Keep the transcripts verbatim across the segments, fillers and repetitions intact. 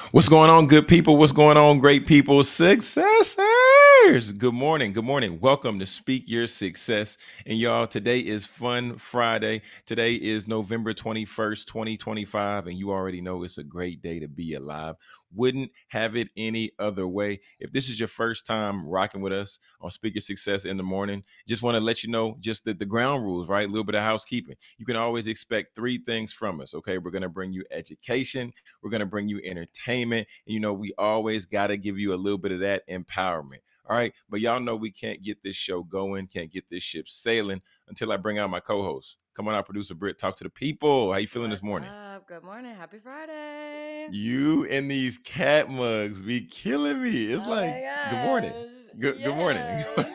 What's going on, good people? What's going on, great people? Successors. Good morning. Good morning. Welcome to Speak Your Success. And y'all, today is Fun Friday. Today is November twenty-first, twenty twenty-five. And you already know it's a great day to be alive. Wouldn't have it any other way. If this is your first time rocking with us on Speak Your Success in the morning, just want to let you know just the, the ground rules, right? A little bit of housekeeping. You can always expect three things from us, okay? We're going to bring you education. We're going to bring you entertainment. And, you know, we always got to give you a little bit of that empowerment. All right. But y'all know we can't get this show going, can't get this ship sailing until I bring out my co-host. Come on out, producer Britt. Talk to the people. How you feeling What's this morning? up? Good morning. Happy Friday. You and these cat mugs be killing me. It's Oh like, my good morning. gosh. Good good morning. Yes.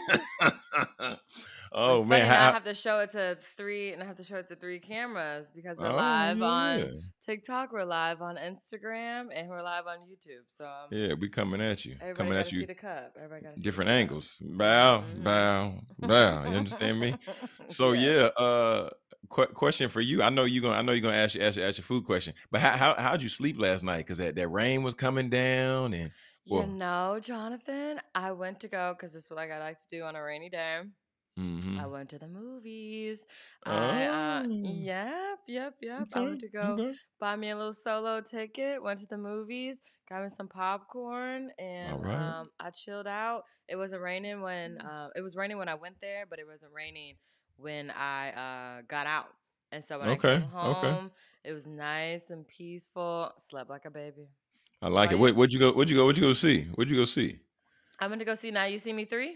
Oh It's man. funny now I How, have to show it to three and I have to show it to three cameras because we're oh live yeah. on TikTok, we're live on Instagram, and we're live on YouTube. So um Yeah, we coming at you. everybody Coming got at to see you the cup. Everybody got to see the different cup. angles. Bow, Mhm. bow, bow. You understand me? So Yes. yeah, uh, qu- question for you. I know you gonna. I know you're gonna ask you ask, you- ask your food question. But how how how'd you sleep last night? Because that, that rain was coming down, and You well, know, Jonathan, I went to go because this is what I like to do on a rainy day. I mm-hmm. went to the movies. I uh Oh, yep, yep, yep. I okay, went to go okay, buy me a little solo ticket, went to the movies, got me some popcorn, all and right, um I chilled out. It wasn't raining when uh it was raining when I went there, but it wasn't raining when I uh got out. And so when I came okay, okay. home, it was nice and peaceful. Slept like a baby. I How like about it. you? Wait, where'd you go? Where'd you go? Where'd you go see? Where'd you go see? I went to go see Now You See Me three.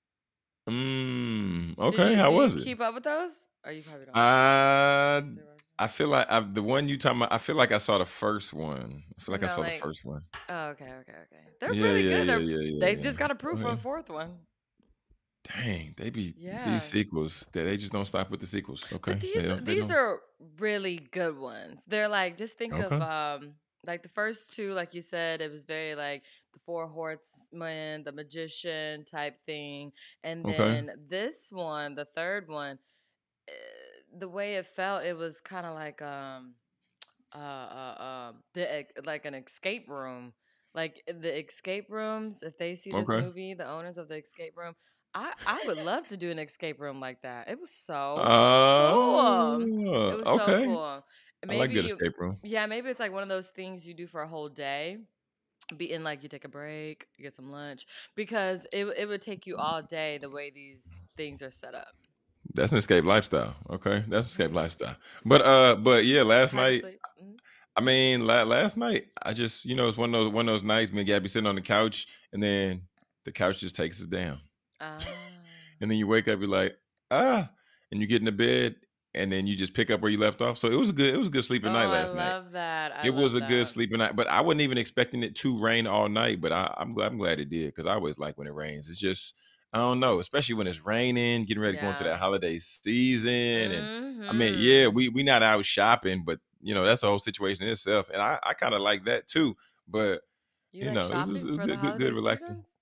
Mm, Did okay. you How do you was it? keep up with those? Or you probably don't. Uh, Do watch I feel like I the one you talking about. I feel like I saw the first one. I feel like I No, saw the like first one. oh, okay, okay, okay. They're Yeah, really yeah, good. yeah, They're yeah, yeah, they yeah. just got Go approved for a ahead. fourth one. Dang, they be these Yeah. sequels. They, they just don't stop with the sequels. But Okay, these they don't. They these don't. are really good ones. They're like just think of Okay, um like the first two, like you said, it was very like the Four Horsemen, the magician type thing. And okay, then this one, the third one, eh, the way it felt, it was kind of like um uh, uh, um, the e- like an escape room. Like eh, the escape rooms, if they see this okay. movie, the owners of the escape room, I I would love to do an escape room like that. It was so cool. It Uh, was so okay. cool. I like good Maybe, escape room. yeah, maybe it's like one of those things you do for a whole day. Be in like you take a break, you get some lunch because it it would take you all day the way these things are set up. That's an escape lifestyle. Okay, that's escape lifestyle. But uh, but yeah, last How'd you night. sleep? Mhm. I mean, la- last night I just, you know, it's one of those one of those nights. Me and Gabby sitting on the couch, and then the couch just takes us down. Ah. And then you wake up, you're like, ah, and you get in the bed, and then you just pick up where you left off. So it was a good, it was a good sleeping night Oh, I last night. love that. I It was love a good that. sleeping night, but I wasn't even expecting it to rain all night. But I, I'm glad, I'm glad it did because I always like when it rains. It's just, I don't know, especially when it's raining, getting ready to go into Yeah. that holiday season, and I mean, yeah, Mhm. we we not out shopping, but you know that's the whole situation in itself, and I I kind of like that too. But You you like know, it was, it was, shopping it was for the good, good, holiday good, relaxing. seasons?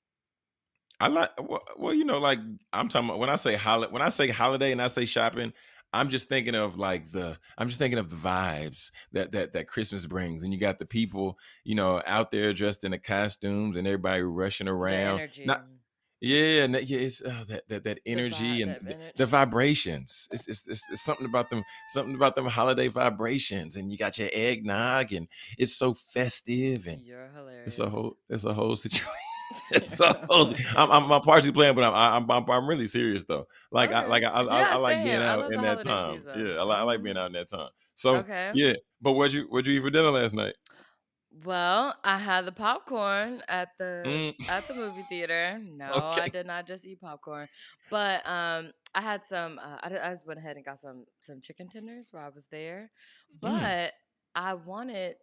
I like well, well, you know, like I'm talking about when I say holiday, when I say holiday and I say shopping, I'm just thinking of like the I'm just thinking of the vibes that that that Christmas brings. And you got the people, you know, out there dressed in the costumes and everybody rushing The around. energy. Not yeah, and that, yeah, it's uh, that, that that The vi energy and the the, the energy. vibrations. It's, it's it's it's something about them, something about them holiday vibrations. And you got your eggnog, and it's so festive, and You're it's a hilarious. whole it's a whole situation. It's so I'm, I'm I'm partially playing, but I'm I'm I'm I'm really serious though. Like I Okay. like I, I Yeah, I like same. being I out love in the that holiday time. season. Yeah, I like I like being Mhm. out in that time. So Okay. yeah, but what you what you eat for dinner last night? Well, I had the popcorn at the Mm, at the movie theater. No, I okay. did not just eat popcorn, but um, I had some. Uh, I, did- I just went ahead and got some some chicken tenders while I was there, Mm, but I wanted.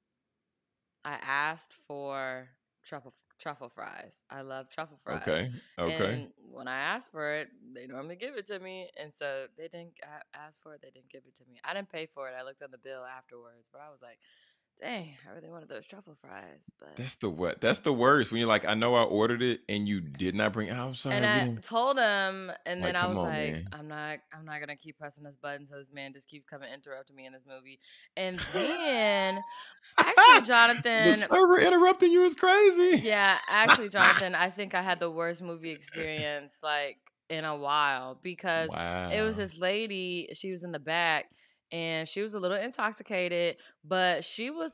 I asked for truffle truffle fries. I love truffle fries, okay. Okay. and when I asked for it, they normally give it to me, and so they didn't a- ask for it. They didn't give it to me. I didn't pay for it. I looked on the bill afterwards, but I was like, dang, I really wanted those truffle fries, but That's the what? That's the worst when you're like, I know I ordered it and you did not bring. I'm and sorry, we I didn't. told him, and then Like, I come was on, like, man. I'm not, I'm not gonna keep pressing this button, so this man just keeps coming interrupting me in this movie. And then, actually, The Jonathan, server interrupting you is crazy. yeah, actually, Jonathan, I think I had the worst movie experience like in a while because it was Wow. this lady, she was in the back and she was a little intoxicated, but she was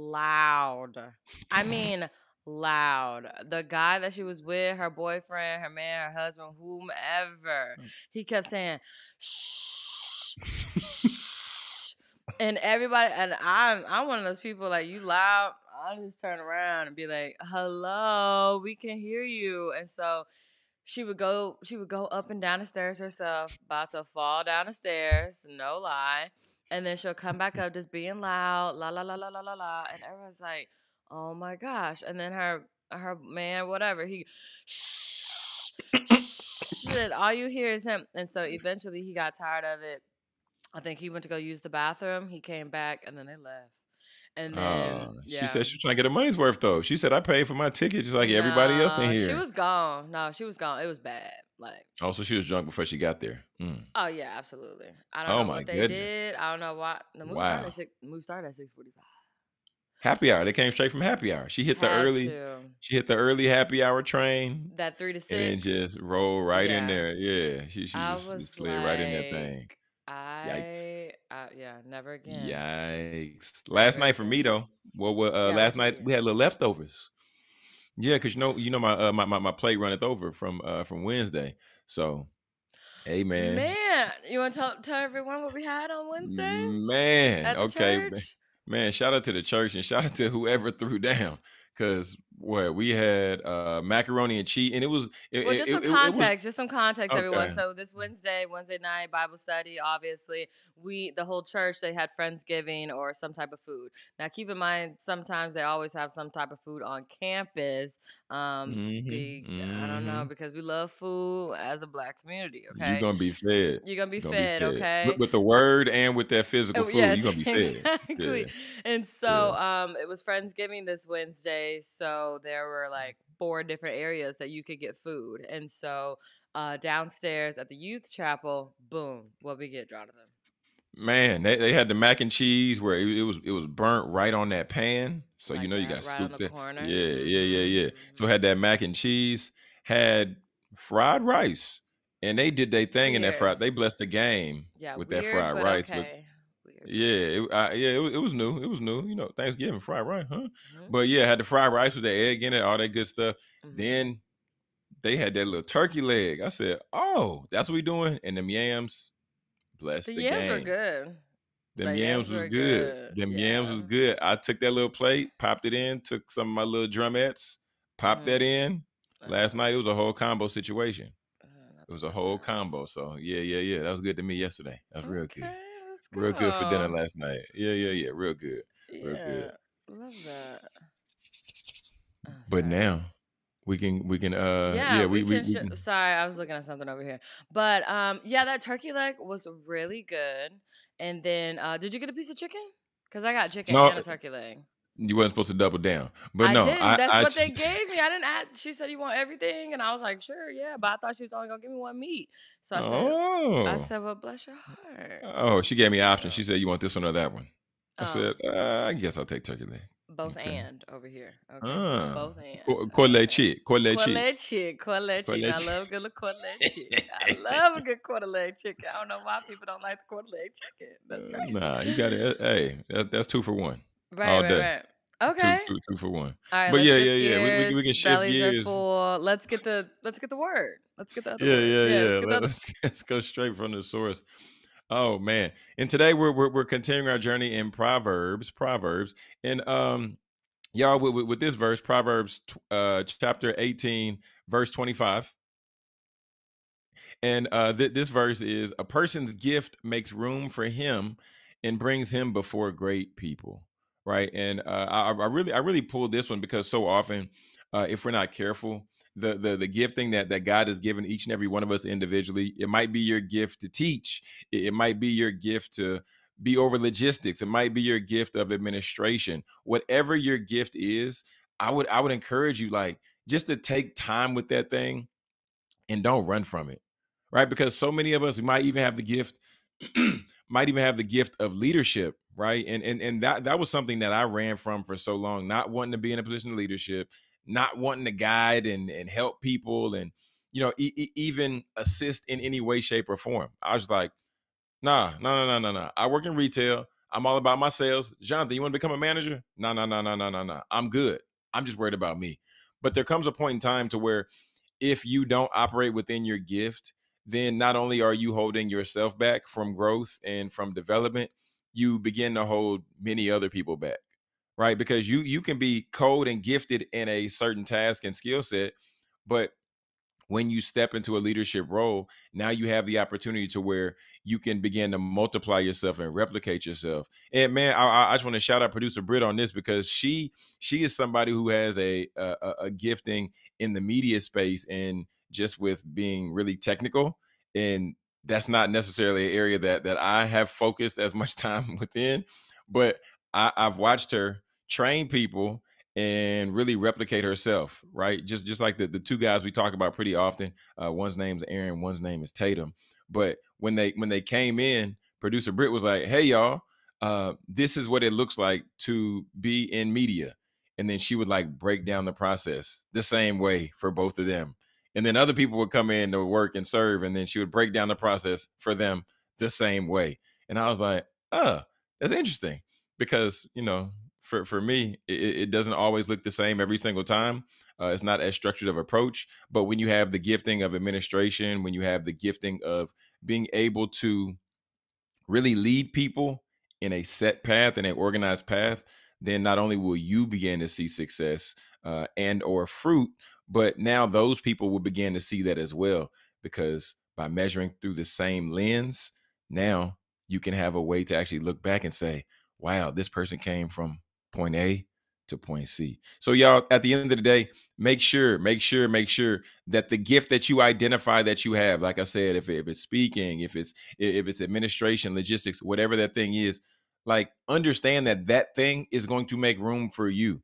loud. I mean, loud. The guy that she was with, her boyfriend, her man, her husband, whomever, he kept saying, shh, shh. And everybody, and I'm I'm one of those people like you loud. I just turn around and be like, "Hello, we can hear you." And so she would go, she would go up and down the stairs herself, about to fall down the stairs, no lie. And then she'll come back up just being loud, la la la la la la la, and everyone's like, "Oh my gosh!" And then her her man, whatever, he, shh, shh, and all you hear is him. And so eventually he got tired of it. I think he went to go use the bathroom. He came back, and then they left. And then, Uh, she yeah, said she was trying to get her money's worth though. She said I paid for my ticket just like everybody else in no, she here. was gone. No, she was gone. It was bad. Like, Also, she was drunk before she got there. Mm. oh yeah, absolutely. I don't Oh know my what they goodness. did. I don't know why the movie started Wow. at six. The movie started at six forty five. Happy hour. They came straight from happy hour. She hit the Had early, to she hit the early happy hour train that three to and then six. just rolled right in Yeah, there. Yeah. She she I just, just was slid right in that like, thing. Yikes. I, uh, yeah, never again, Yikes. Last never night for me again. though. Well, well uh Yeah, last what'd you night eat? we had a little leftovers. Yeah, because you know, you know my, uh, my my my plate runneth over from uh from Wednesday. So hey man. Man, you want to tell tell everyone what we had on Wednesday Man, at the okay, ma- church? man. Shout out to the church and shout out to whoever threw down, because what we had uh macaroni and cheese, and it was it Well, it, just some it, it it was context, just some context, everyone. okay. So this Wednesday, Wednesday night Bible study, obviously, we the whole church they had Friendsgiving or some type of food. Now, keep in mind, sometimes they always have some type of food on campus. Um, Mm-hmm. be I don't know Mm-hmm. because we love food as a black community. You're Okay, gonna be fed. you're gonna be You're gonna be fed. fed with, Okay, with the word and with that physical oh, food. yes, You're gonna be fed. exactly. Yeah, And yeah. so um it was Friendsgiving this Wednesday, so there were like four different areas that you could get food. And so uh downstairs at the youth chapel, boom, what we get, Jonathan. Man, they, they had the mac and cheese where it, it was it was burnt right on that pan, so you Like know you that, got right on the scooped it. corner. Yeah, yeah, yeah, Mm-hmm. yeah. So it Mm-hmm. had that mac and cheese, had fried rice, and they did their thing in that Weird. fried. They blessed the game Yeah, with that weird, fried but rice. But okay. Weird, but yeah, it, I, yeah, it, was- it was new. It was new. You know, Thanksgiving fried rice, huh? okay. But yeah, had the fried rice with the egg in it, all that good stuff. Mm-hmm. Mm-hmm. Then they had that little turkey leg. I said, "Oh, that's what we doing." And them yams, bless The the yams were game. good. Them The yams yams was were good. good. Them yams Yeah. was good. I took that little plate, popped it in, took some of my little drumettes, popped Mm-hmm. that in. Last Uh, night it was a whole combo situation. uh, not It the was a whole drumettes. combo. So yeah, yeah, yeah. That was good to me yesterday. That was real good. Okay, let's Real good for dinner go. last night. Yeah, yeah, yeah. Real good. Real good. Yeah, love that. Oh, But sorry. now we can we can uh Yeah, yeah, we we we, can. we Sh- can sorry, I was looking at something over here. But um, yeah, that turkey leg was really good. And then, uh, did you get a piece of chicken? Cause I got chicken no, and a turkey leg. you wasn't supposed to double down. But I no, didn't. I That's I what they gave me. I didn't ask. She said you want everything, and I was like, sure, yeah. But I thought she was only gonna give me one meat. So I said, I oh. said, well, bless your heart. Oh, she gave me options. Oh, She said, "You want this one or that one?" I oh, said, uh, "I guess I'll take turkey leg." both Okay. and over here. Okay, Ah, both and. co Okay. collegite, collegite, Quarter chick, quarter chicken. I collegite. love good little quarter leg chicken. I love a good quarter leg chicken. I don't know why people don't like the quarter leg chicken. That's Uh, crazy. nah, you got it. Hey, that, that's two for one Right, all right, day. right. Two, Okay. two, two for one. All right, But let's yeah, yeah, shift yeah. We we, we gears. can shift Bellies are gears. full. Let's get the let's get the word. Let's get the other Yeah, word. yeah, Yeah, let's yeah. get the Let, other. let's let's go straight from the source. Oh man! And today we're we're, we're continuing our journey in Proverbs, Proverbs, and um, y'all with, with, with this verse, Proverbs, tw- uh, chapter eighteen, verse twenty-five. And uh, th- this verse is a person's gift makes room for him and brings him before great people, right? And uh, I, I really, I really pulled this one because so often, uh, if we're not careful, the the the gifting that that God has given each and every one of us individually, it might be your gift to teach, it, it might be your gift to be over logistics. It might be your gift of administration. Whatever your gift is, I would I would encourage you, like, just to take time with that thing and don't run from it, right? Because so many of us might even have the gift, might even have the gift of leadership, right? And and and that that was something that I ran from for so long, not wanting to be in a position of leadership, not wanting to guide and and help people, and you know, e- e- even assist in any way, shape, or form. I was like, nah, no, no, no, no, no. I work in retail. I'm all about my sales. Jonathan, you want to become a manager? No, no, no, no, no, no, no. I'm good. I'm just worried about me. But there comes a point in time to where if you don't operate within your gift, then not only are you holding yourself back from growth and from development, you begin to hold many other people back, right? Because you you can be code and gifted in a certain task and skill set, but when you step into a leadership role, now you have the opportunity to where you can begin to multiply yourself and replicate yourself. And man, I, I just want to shout out producer Britt on this, because she she is somebody who has a, a a gifting in the media space and just with being really technical. And that's not necessarily an area that that I have focused as much time within, but I, I've watched her train people and really replicate herself, right? Just just like the, the two guys we talk about pretty often. Uh, one's name is Aaron, one's name is Tatum. But when they when they came in, producer Britt was like, "Hey y'all, uh, this is what it looks like to be in media." And then she would like break down the process the same way for both of them. And then other people would come in to work and serve, and then she would break down the process for them the same way. And I was like, "Oh, that's interesting," because you know for for me, it, it doesn't always look the same every single time. Uh, it's not as structured of approach, but when you have the gifting of administration, when you have the gifting of being able to really lead people in a set path and an organized path, then not only will you begin to see success uh, and or fruit, but now those people will begin to see that as well. Because by measuring through the same lens, now you can have a way to actually look back and say, wow, this person came from point A to point C. So y'all, at the end of the day, make sure, make sure, make sure that the gift that you identify that you have, like I said, if, if it's speaking, if it's if it's administration, logistics, whatever that thing is, like understand that that thing is going to make room for you.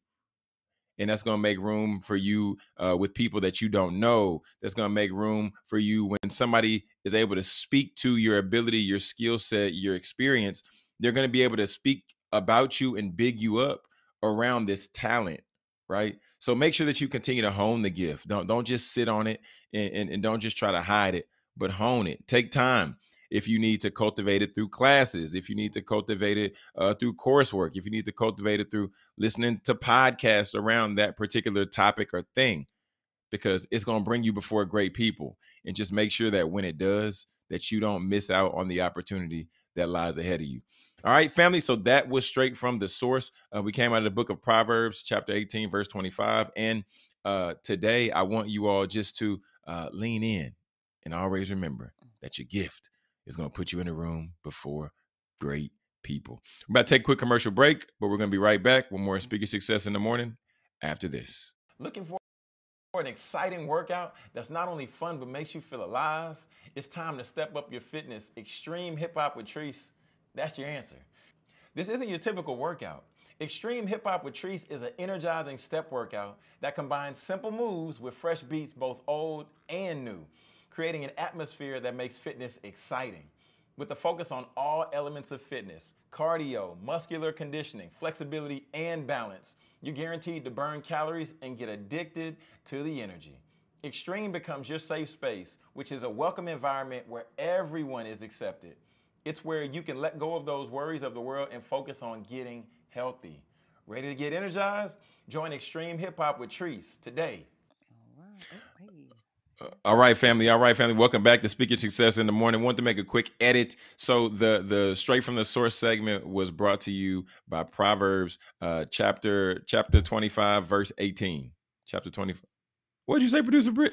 And that's going to make room for you uh, with people that you don't know. That's going to make room for you when somebody is able to speak to your ability, your skill set, your experience. They're going to be able to speak about you and big you up around this talent, right? So make sure that you continue to hone the gift. Don't don't just sit on it, and, and, and don't just try to hide it, but hone it. Take time. If you need to cultivate it through classes, if you need to cultivate it uh, through coursework, if you need to cultivate it through listening to podcasts around that particular topic or thing, because it's going to bring you before great people. And just make sure that when it does, that you don't miss out on the opportunity that lies ahead of you. All right, family. So that was straight from the source. Uh, we came out of the book of Proverbs, chapter eighteen, verse twenty-five. And uh, today I want you all just to uh, lean in and always remember that your gift is going to put you in a room before great people. We're about to take a quick commercial break, but we're going to be right back with more Speaker Success in the Morning after this. Looking for an exciting workout that's not only fun but makes you feel alive? It's time to step up your fitness. Extreme Hip Hop with Treese, that's your answer. This isn't your typical workout. Extreme Hip Hop with Treese is an energizing step workout that combines simple moves with fresh beats, both old and new, creating an atmosphere that makes fitness exciting. With a focus on all elements of fitness, cardio, muscular conditioning, flexibility, and balance, you're guaranteed to burn calories and get addicted to the energy. Extreme becomes your safe space, which is a welcome environment where everyone is accepted. It's where you can let go of those worries of the world and focus on getting healthy. Ready to get energized? Join Extreme Hip Hop with Treese today. All right. Oh, hey. Uh, all right, family. All right, family. Welcome back to Speaker Success in the Morning. Want to make a quick edit. So the the straight from the source segment was brought to you by Proverbs, uh, chapter chapter twenty-five, verse eighteen. Chapter twenty-five. What did you say, producer Britt?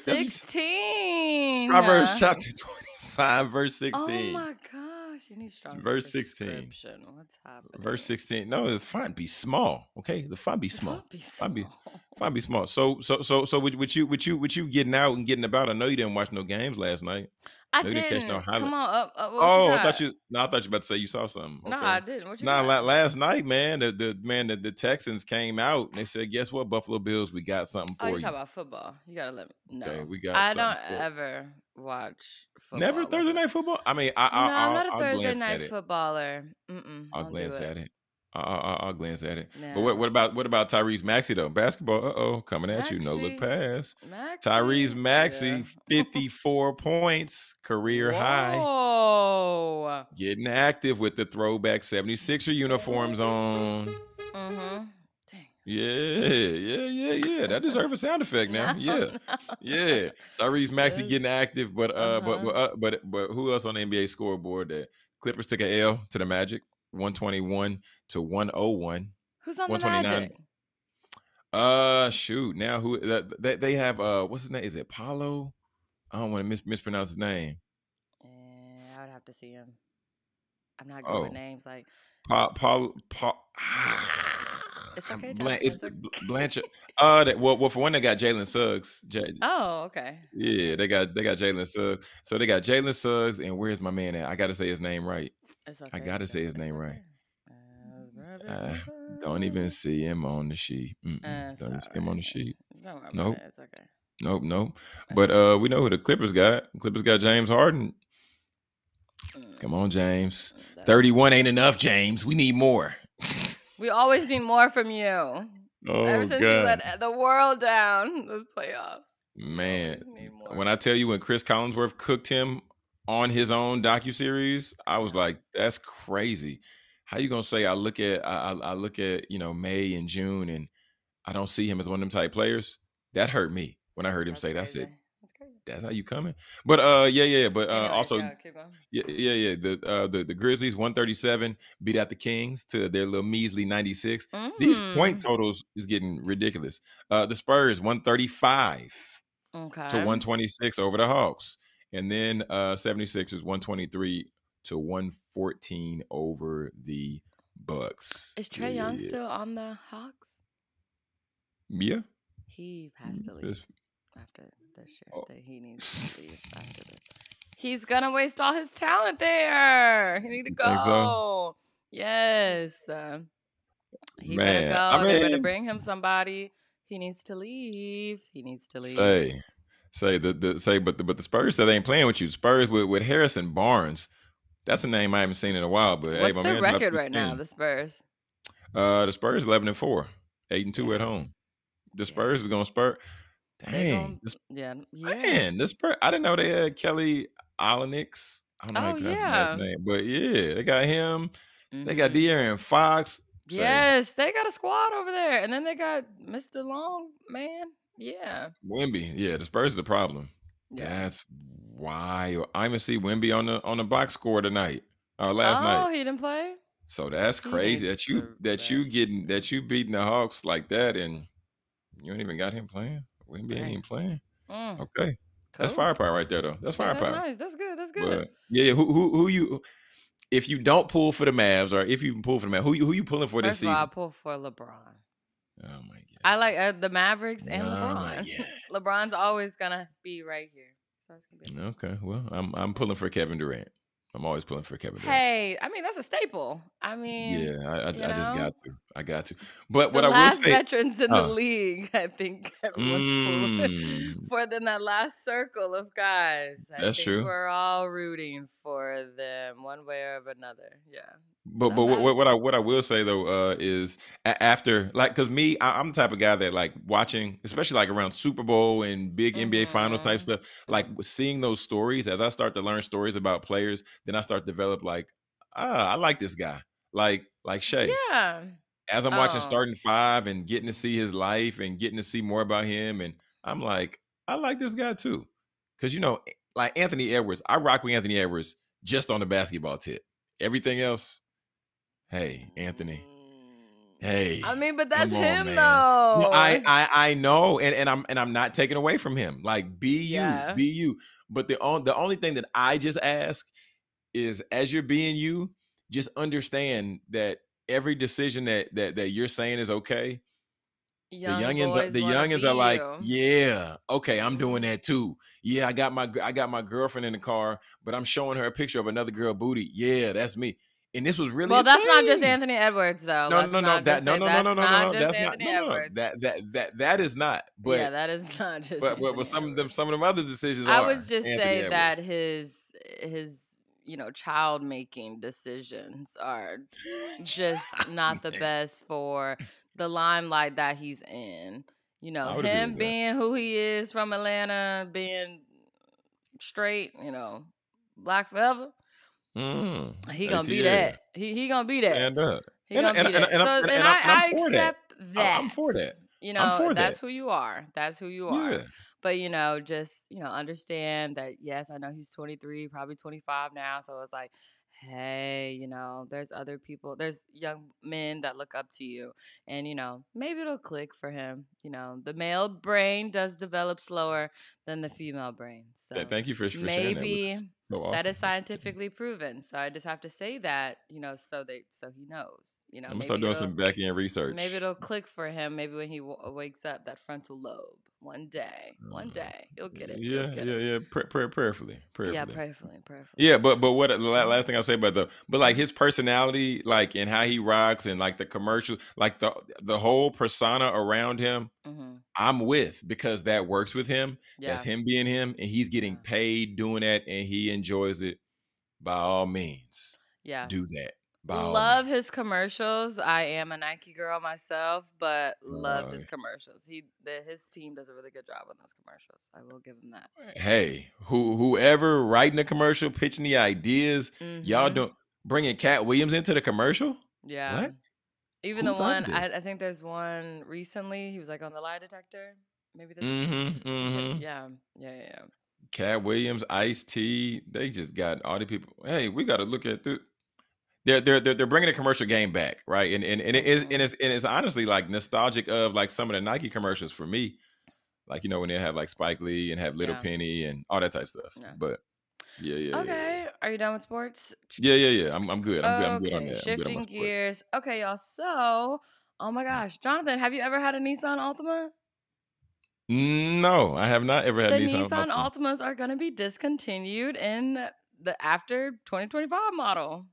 sixteen. Proverbs chapter twenty-five, verse sixteen. Oh my gosh. You need strong verse sixteen. What's happening? Verse sixteen. No, the font be small. Okay, the font be small. The font be small. Font be, font be small. So so so so with, with you with you with you getting out and getting about. I know you didn't watch no games last night. I They didn't catch no didn't. highlight. Come on, up, up. What you Oh, I thought got? you. No, I thought you were about to say you saw something. No, I Okay. didn't. What you Nah, la- got? last night, man, the, the man, the, the Texans came out and they said, "Guess what, Buffalo Bills, we got something Oh, you for talk you." about football. You gotta let me. Okay, No, we got I something don't for you. ever watch Never football. Thursday Listen, night football. I mean, I, I, no, I'm I'll, not a I'll Thursday glance night at it. footballer. Mm-mm, I'll don't do glance it. at it. I, I, I- I'll glance at it. But what, Yeah, what about what about Tyrese Maxey though? Basketball. Uh oh, coming at you. No look Maxie, pass. Tyrese Maxie. Yeah. Maxey, fifty-four points, career high. Whoa. Getting active with the throwback seventy-sixer uniforms on. Mm-hmm. Dang. Yeah, yeah, yeah, yeah. That deserves a sound effect now. No, Yeah, no. yeah. Tyrese Maxey Yes. getting active, but uh, but Uh-huh. but uh, but but who else on the N B A scoreboard? The Clippers took a L to the Magic, one twenty-one to one oh one, Who's on the one twenty-nine. Magic? Uh, shoot. Now who that they, they have? Uh, what's his name? Is it Paulo? I don't want to mis- mispronounce his name. Eh, I would have to see him. I'm not good with Oh, names. Like, Paul, Paul, Paul. it's okay, Blan- Tyler. it's It's okay. Blanchard. Uh, that, well, well, for one, they got Jalen Suggs. J- Oh, okay. yeah, they got they got Jalen Suggs. So they got Jalen Suggs, and where's my man at? I got to say his name right. It's I okay. got to say his It's name right. okay. It's gonna be Uh, my don't even time. see him on the sheet. Mm-mm. Uh, It's Don't even all see him on the right. sheet. Don't worry about Nope, it. It's okay. nope, nope. But Okay. uh, we know who the Clippers got. Clippers got James Harden. Mm, Come on, James. that's- thirty-one ain't enough, James. We need more. We always need more from you. Ever Oh since you God, let the world down, those playoffs. We man. always need more. When I tell you when Chris Collinsworth cooked him on his own docuseries, I was Yeah. like, that's crazy. How you gonna say I look at I, I I look at you know May and June and I don't see him as one of them type players? That hurt me when I heard him That's say that's crazy. it. That's crazy. That's how you coming. But uh yeah, yeah, but uh Anyways, also yeah, keep going. yeah, yeah, yeah. The uh the, the Grizzlies one thirty-seven beat out the Kings to their little measly ninety-six. These point Mm. totals is getting ridiculous. Uh the Spurs one thirty-five to Okay. one twenty-six over the Hawks. And then uh seventy-sixers one twenty-three to one fourteen over the Bucks. Is Yeah, Trey yeah, Young yeah. still on the Hawks? Yeah. He has to leave It's- after this year. Oh. That he needs to leave after this. He's gonna waste all his talent there. He need to You think so? go. Yes. Uh, he better Man, go. I They better mean, bring him somebody. He needs to leave. He needs to leave. say, say the, the say, but the but the Spurs said they ain't playing with you. Spurs with, with Harrison Barnes. That's a name I haven't seen in a while. But hey, What's my their man dropped record right now? sixteen. The Spurs. Uh, the Spurs eleven and four, eight and two Yeah. at home. The Yeah. Spurs is gonna spur. They Dang, gon' this yeah, yeah. man, the Spurs. I didn't know they had Kelly Olynyk. I don't know how you Oh pronounce his last yeah. name, but yeah, they got him. They got Mhm. De'Aaron Fox. Say, Yes, they got a squad over there, and then they got Mister Long Man. Yeah, Wimby. Yeah, the Spurs is a problem. yeah. That's why I even see Wimby on the on the box score tonight or last night. Oh, he didn't play. So that's He crazy needs that you to that you rest. getting that you beating the Hawks like that and you ain't even got him playing. Wimby ain't Dang. even playing. Mm, Okay, that's cool. firepower right there though. That's Yeah, that's firepower. nice. That's good. That's good. But yeah, yeah, who who who you if you don't pull for the Mavs or if you pull for the Mavs, who you who you pulling for this First of all, I season? pull for LeBron. Oh my god. I like uh, the Mavericks and Oh LeBron. my god. LeBron's always gonna be right here. So it's gonna be. Okay, well, I'm I'm pulling for Kevin Durant. I'm always pulling for Kevin Durant. Hey, I mean that's a staple. I mean, Yeah, I I, I you just know, got to. I got to. But the what I will last say, veterans in the oh, league, I think everyone's pulling mm, for them. That last circle of guys, I that's think true. we're all rooting for them one way or another. Yeah, But but what, somebody. what what I what I will say though uh, is a- after like because me I, I'm the type of guy that like watching especially like around Super Bowl and big N B A Finals type Mhm. stuff like Mhm. seeing those stories as I start to learn stories about players then I start to develop like ah I like this guy like like Shea Yeah. as I'm watching Oh. Starting Five and getting to see his life and getting to see more about him and I'm like I like this guy too because you know like Anthony Edwards I rock with Anthony Edwards just on the basketball tip everything else. Hey, Anthony. Mm. Hey, I mean, but that's come on, him man. though. No, I, I, I know, and, and I'm and I'm not taking away from him. Like, be you, Yeah. be you. But the on, the only thing that I just ask is, as you're being you, just understand that every decision that that that you're saying is okay. The Young youngins are boys the want to youngins are be like, you. "Yeah, okay, I'm doing Mhm. that too. Yeah, I got my g I got my girlfriend in the car, but I'm showing her a picture of another girl booty. Yeah, that's me." And this was really Well, a that's not just thing. Anthony Edwards, though. No, Let's no, no, not that just no, say no, no, no, that's no, no, not no, just that's not Anthony no, no, no. Edwards. That that that that is not. Yeah, But that is not just but but but Anthony some of them Edwards. some of them other decisions I would are just Anthony say Edwards. that his his you know child making decisions are just not the best for the limelight that he's in. You know, I would agree him with that. being who he is from Atlanta, being straight, you know, black forever. Mm, He gonna be A T L. that. He he gonna be that. Stand up. He And gonna and be and that. and I'm So and, and and I'm I and I'm I for that. accept I'm, I'm that. for that. You I'm know, for that. that's who you are. That's who you are. Yeah. But you know, just you know, understand that yes, I know he's twenty-three, probably twenty-five now. So it's like, hey, you know, there's other people, there's young men that look up to you. And, you know, maybe it'll click for him. You know, the male brain does develop slower than the female brain. Th- So Thank you for for sharing that with maybe us so that often. is I'm scientifically proven. So I just have to say that, you know, so they so he knows. You know, gonna start maybe doing it'll some back end maybe research. it'll click for him. Maybe when he w- wakes up, that frontal lobe. One day, one Uh, day, he'll get it. He'll yeah, get yeah, it. yeah. Pray, pray, prayerfully, Yeah, prayerfully. prayerfully, prayerfully. Yeah, but but what the la- Mhm, last thing I'll say about the but like mhm, his personality, like and how he rocks and like the commercial, like the the whole persona around him, mhm. I'm with because that works with him. That's Yeah, him being him, and he's getting yeah, paid doing that, and he enjoys it. By all means, yeah. do that. By all Love means. his commercials. I am a Nike girl myself, but love Uh, his commercials. He the, his team does a really good job on those commercials. I will give him that. hey, who whoever writing the commercial, pitching the ideas, y'all Mhm. don't bringing Cat Williams into the commercial? Yeah. What? Even Who the thought one of this? I, I think there's one recently. He was like on the lie detector. Maybe this. Mm-hmm. He said, Mm-hmm. yeah, yeah, yeah. yeah. Cat Williams, Ice T, they just got all the people. Hey, we got to look at the. They're, they're they're they're bringing the commercial game back, right? And and and it is and Mhm. it's and it's honestly like nostalgic of like some of the Nike commercials for me, like you know when they have like Spike Lee and have Little Yeah, Penny and all that type of stuff. yeah. But yeah, yeah, yeah, yeah, Okay, are you done with sports? yeah, yeah, yeah. I'm I'm good. I'm good. I'm good on Okay, that. I'm good on my shifting sports. gears. Okay, y'all. So, oh my gosh, Jonathan, have you ever had a Nissan Altima? No, I have not ever had The Nissan Nissan Altima. Altimas are going to be discontinued in the after twenty twenty-five model.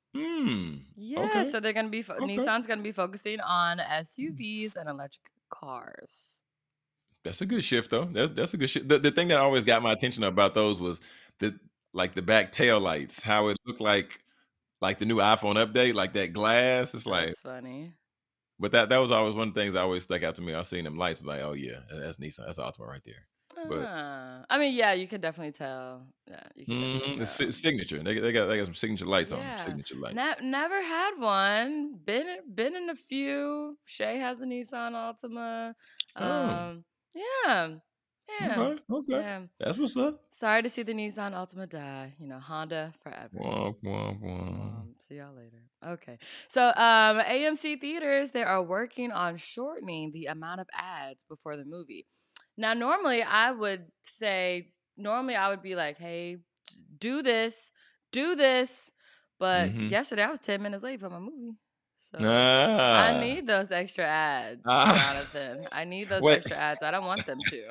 Hmm. Yeah, Okay. so they're going to be fo- Okay. Nissan's going to be focusing on S U Vs and electric cars. That's a good shift though. That's that's a good shift. The, the thing that always got my attention about those was the like the back tail lights, how it looked like like the new iPhone update, like that glass. It's like, That's funny. but that that was always one of the things that always stuck out to me. I seen them lights, like, oh yeah, that's Nissan, that's Altima right there. But Uh, I mean, yeah, you can definitely tell. Yeah, you can definitely mhm, it's si- tell. signature. They, they got they got some signature lights on them. Yeah. Signature lights. Ne- never had one. Been in- been in a few. Shay has a Nissan Altima. Oh, Um, yeah. Yeah. okay, okay. Yeah. That's what's up. Sorry to see the Nissan Altima die. You know, Honda forever. Womp womp womp. Um, see y'all later. Okay. So, um, A M C theaters, they are working on shortening the amount of ads before the movie. Now, normally I would say, normally I would be like, hey, do this, do this. But Mm-hmm. yesterday I was ten minutes late for my movie. So I Ah. need those extra ads, Ah. Jonathan. I need those Wait. extra ads. I don't want them to.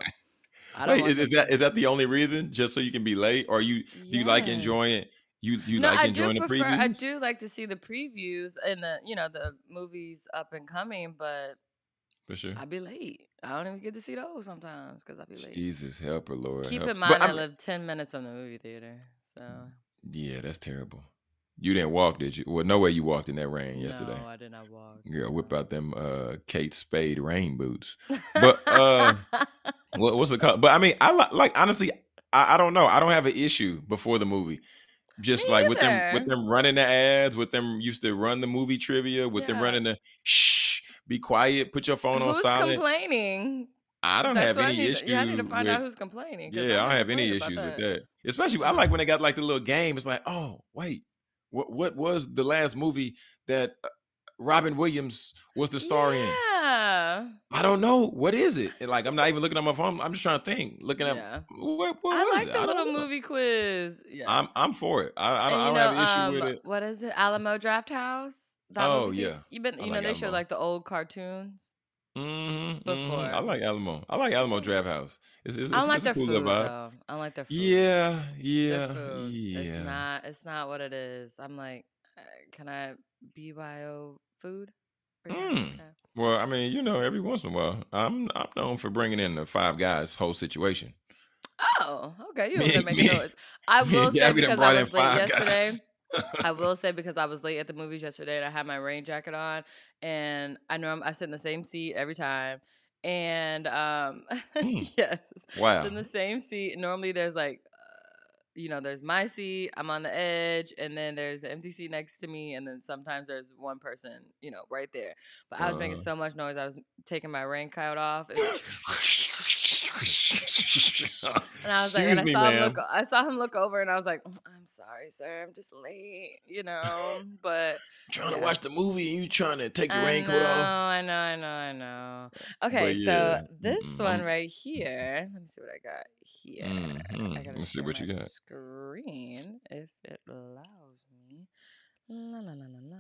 I don't Wait, want is, is them that to. is that the only reason? Just so you can be late, or you do you like enjoying Yes. you you No, like I do enjoying the prefer I previews? do like to see the previews and the, you know, the movies up and coming, but For sure. I be late. I don't even get to see those sometimes because I be late. Jesus help her, Lord Keep help. in But mind, I I'm live ten minutes from the movie theater. So, yeah, that's terrible. You didn't walk, did you? Well, no way you walked in that rain no, yesterday. I did not walk. Girl, whip No. out them uh Kate Spade rain boots. But uh what, what's it called? But I mean, I li- like honestly, I, I don't know. I don't have an issue before the movie. Me Just like with them with either. them running the ads, with them used to run the movie trivia, with them Yeah. running the shh, be quiet, put your phone on Who's silent. complaining? I don't That's have what I any need. To, yeah, I need to issue find out with who's complaining because yeah, I I don't never have any complained about issues with that. that. Especially I like Mm-mm. when they got like the little game. It's like, oh, wait. What what was the last movie that uh, Robin Williams was the star in? Yeah. I don't know. What is it? And like I'm not even looking at my phone. I'm just trying to think. Looking at Yeah. what what I was like it? the I little don't know. movie quiz. Yeah. I'm I'm for it. I I don't, And I you don't know, have an issue with um, it. what is it? Alamo Draft House. That Oh movie theater. yeah. You been, I you know, like they show Alamo. like the old cartoons. Mhm, mhm. I before. like Alamo. I like Alamo Mm. Draft House. It's it's I don't it's, like it's a their cool little food vibe. though. I don't like their food. Yeah, Their yeah, food. It's yeah. not. It's not what it is. I'm like, uh, can I B Y O food for y'all? Mm. Okay. Well, I mean, you know, every once in a while, I'm I'm known for bringing in the Five Guys whole situation. Oh, okay. You over there Me, making me, noise. I me will and say Gabby done because I brought in was late Five yesterday. Guys. I will say because I was late at the movies yesterday and I had my rain jacket on, and I know I'm, I sit in the same seat every time, and um, Mm. yes, sit Wow. in the same seat. Normally, there's like, uh, you know, there's my seat. I'm on the edge, and then there's an empty seat next to me, and then sometimes there's one person, you know, right there. But I was making Uh, so much noise. I was taking my raincoat off. It was and I was like, and Excuse I me, saw him look. ma'am. I saw him look over, and I was like, "I'm sorry, sir. I'm just late, you know." But Trying to yeah, watch the movie and you trying to take your I know, raincoat off. I know, I know, I know. Okay, But so yeah, this mm-mm, one I'm. right here. Let me see what I got here. I Mm-hmm. gotta Let's see share what my you got. screen if it allows me. La la la la la.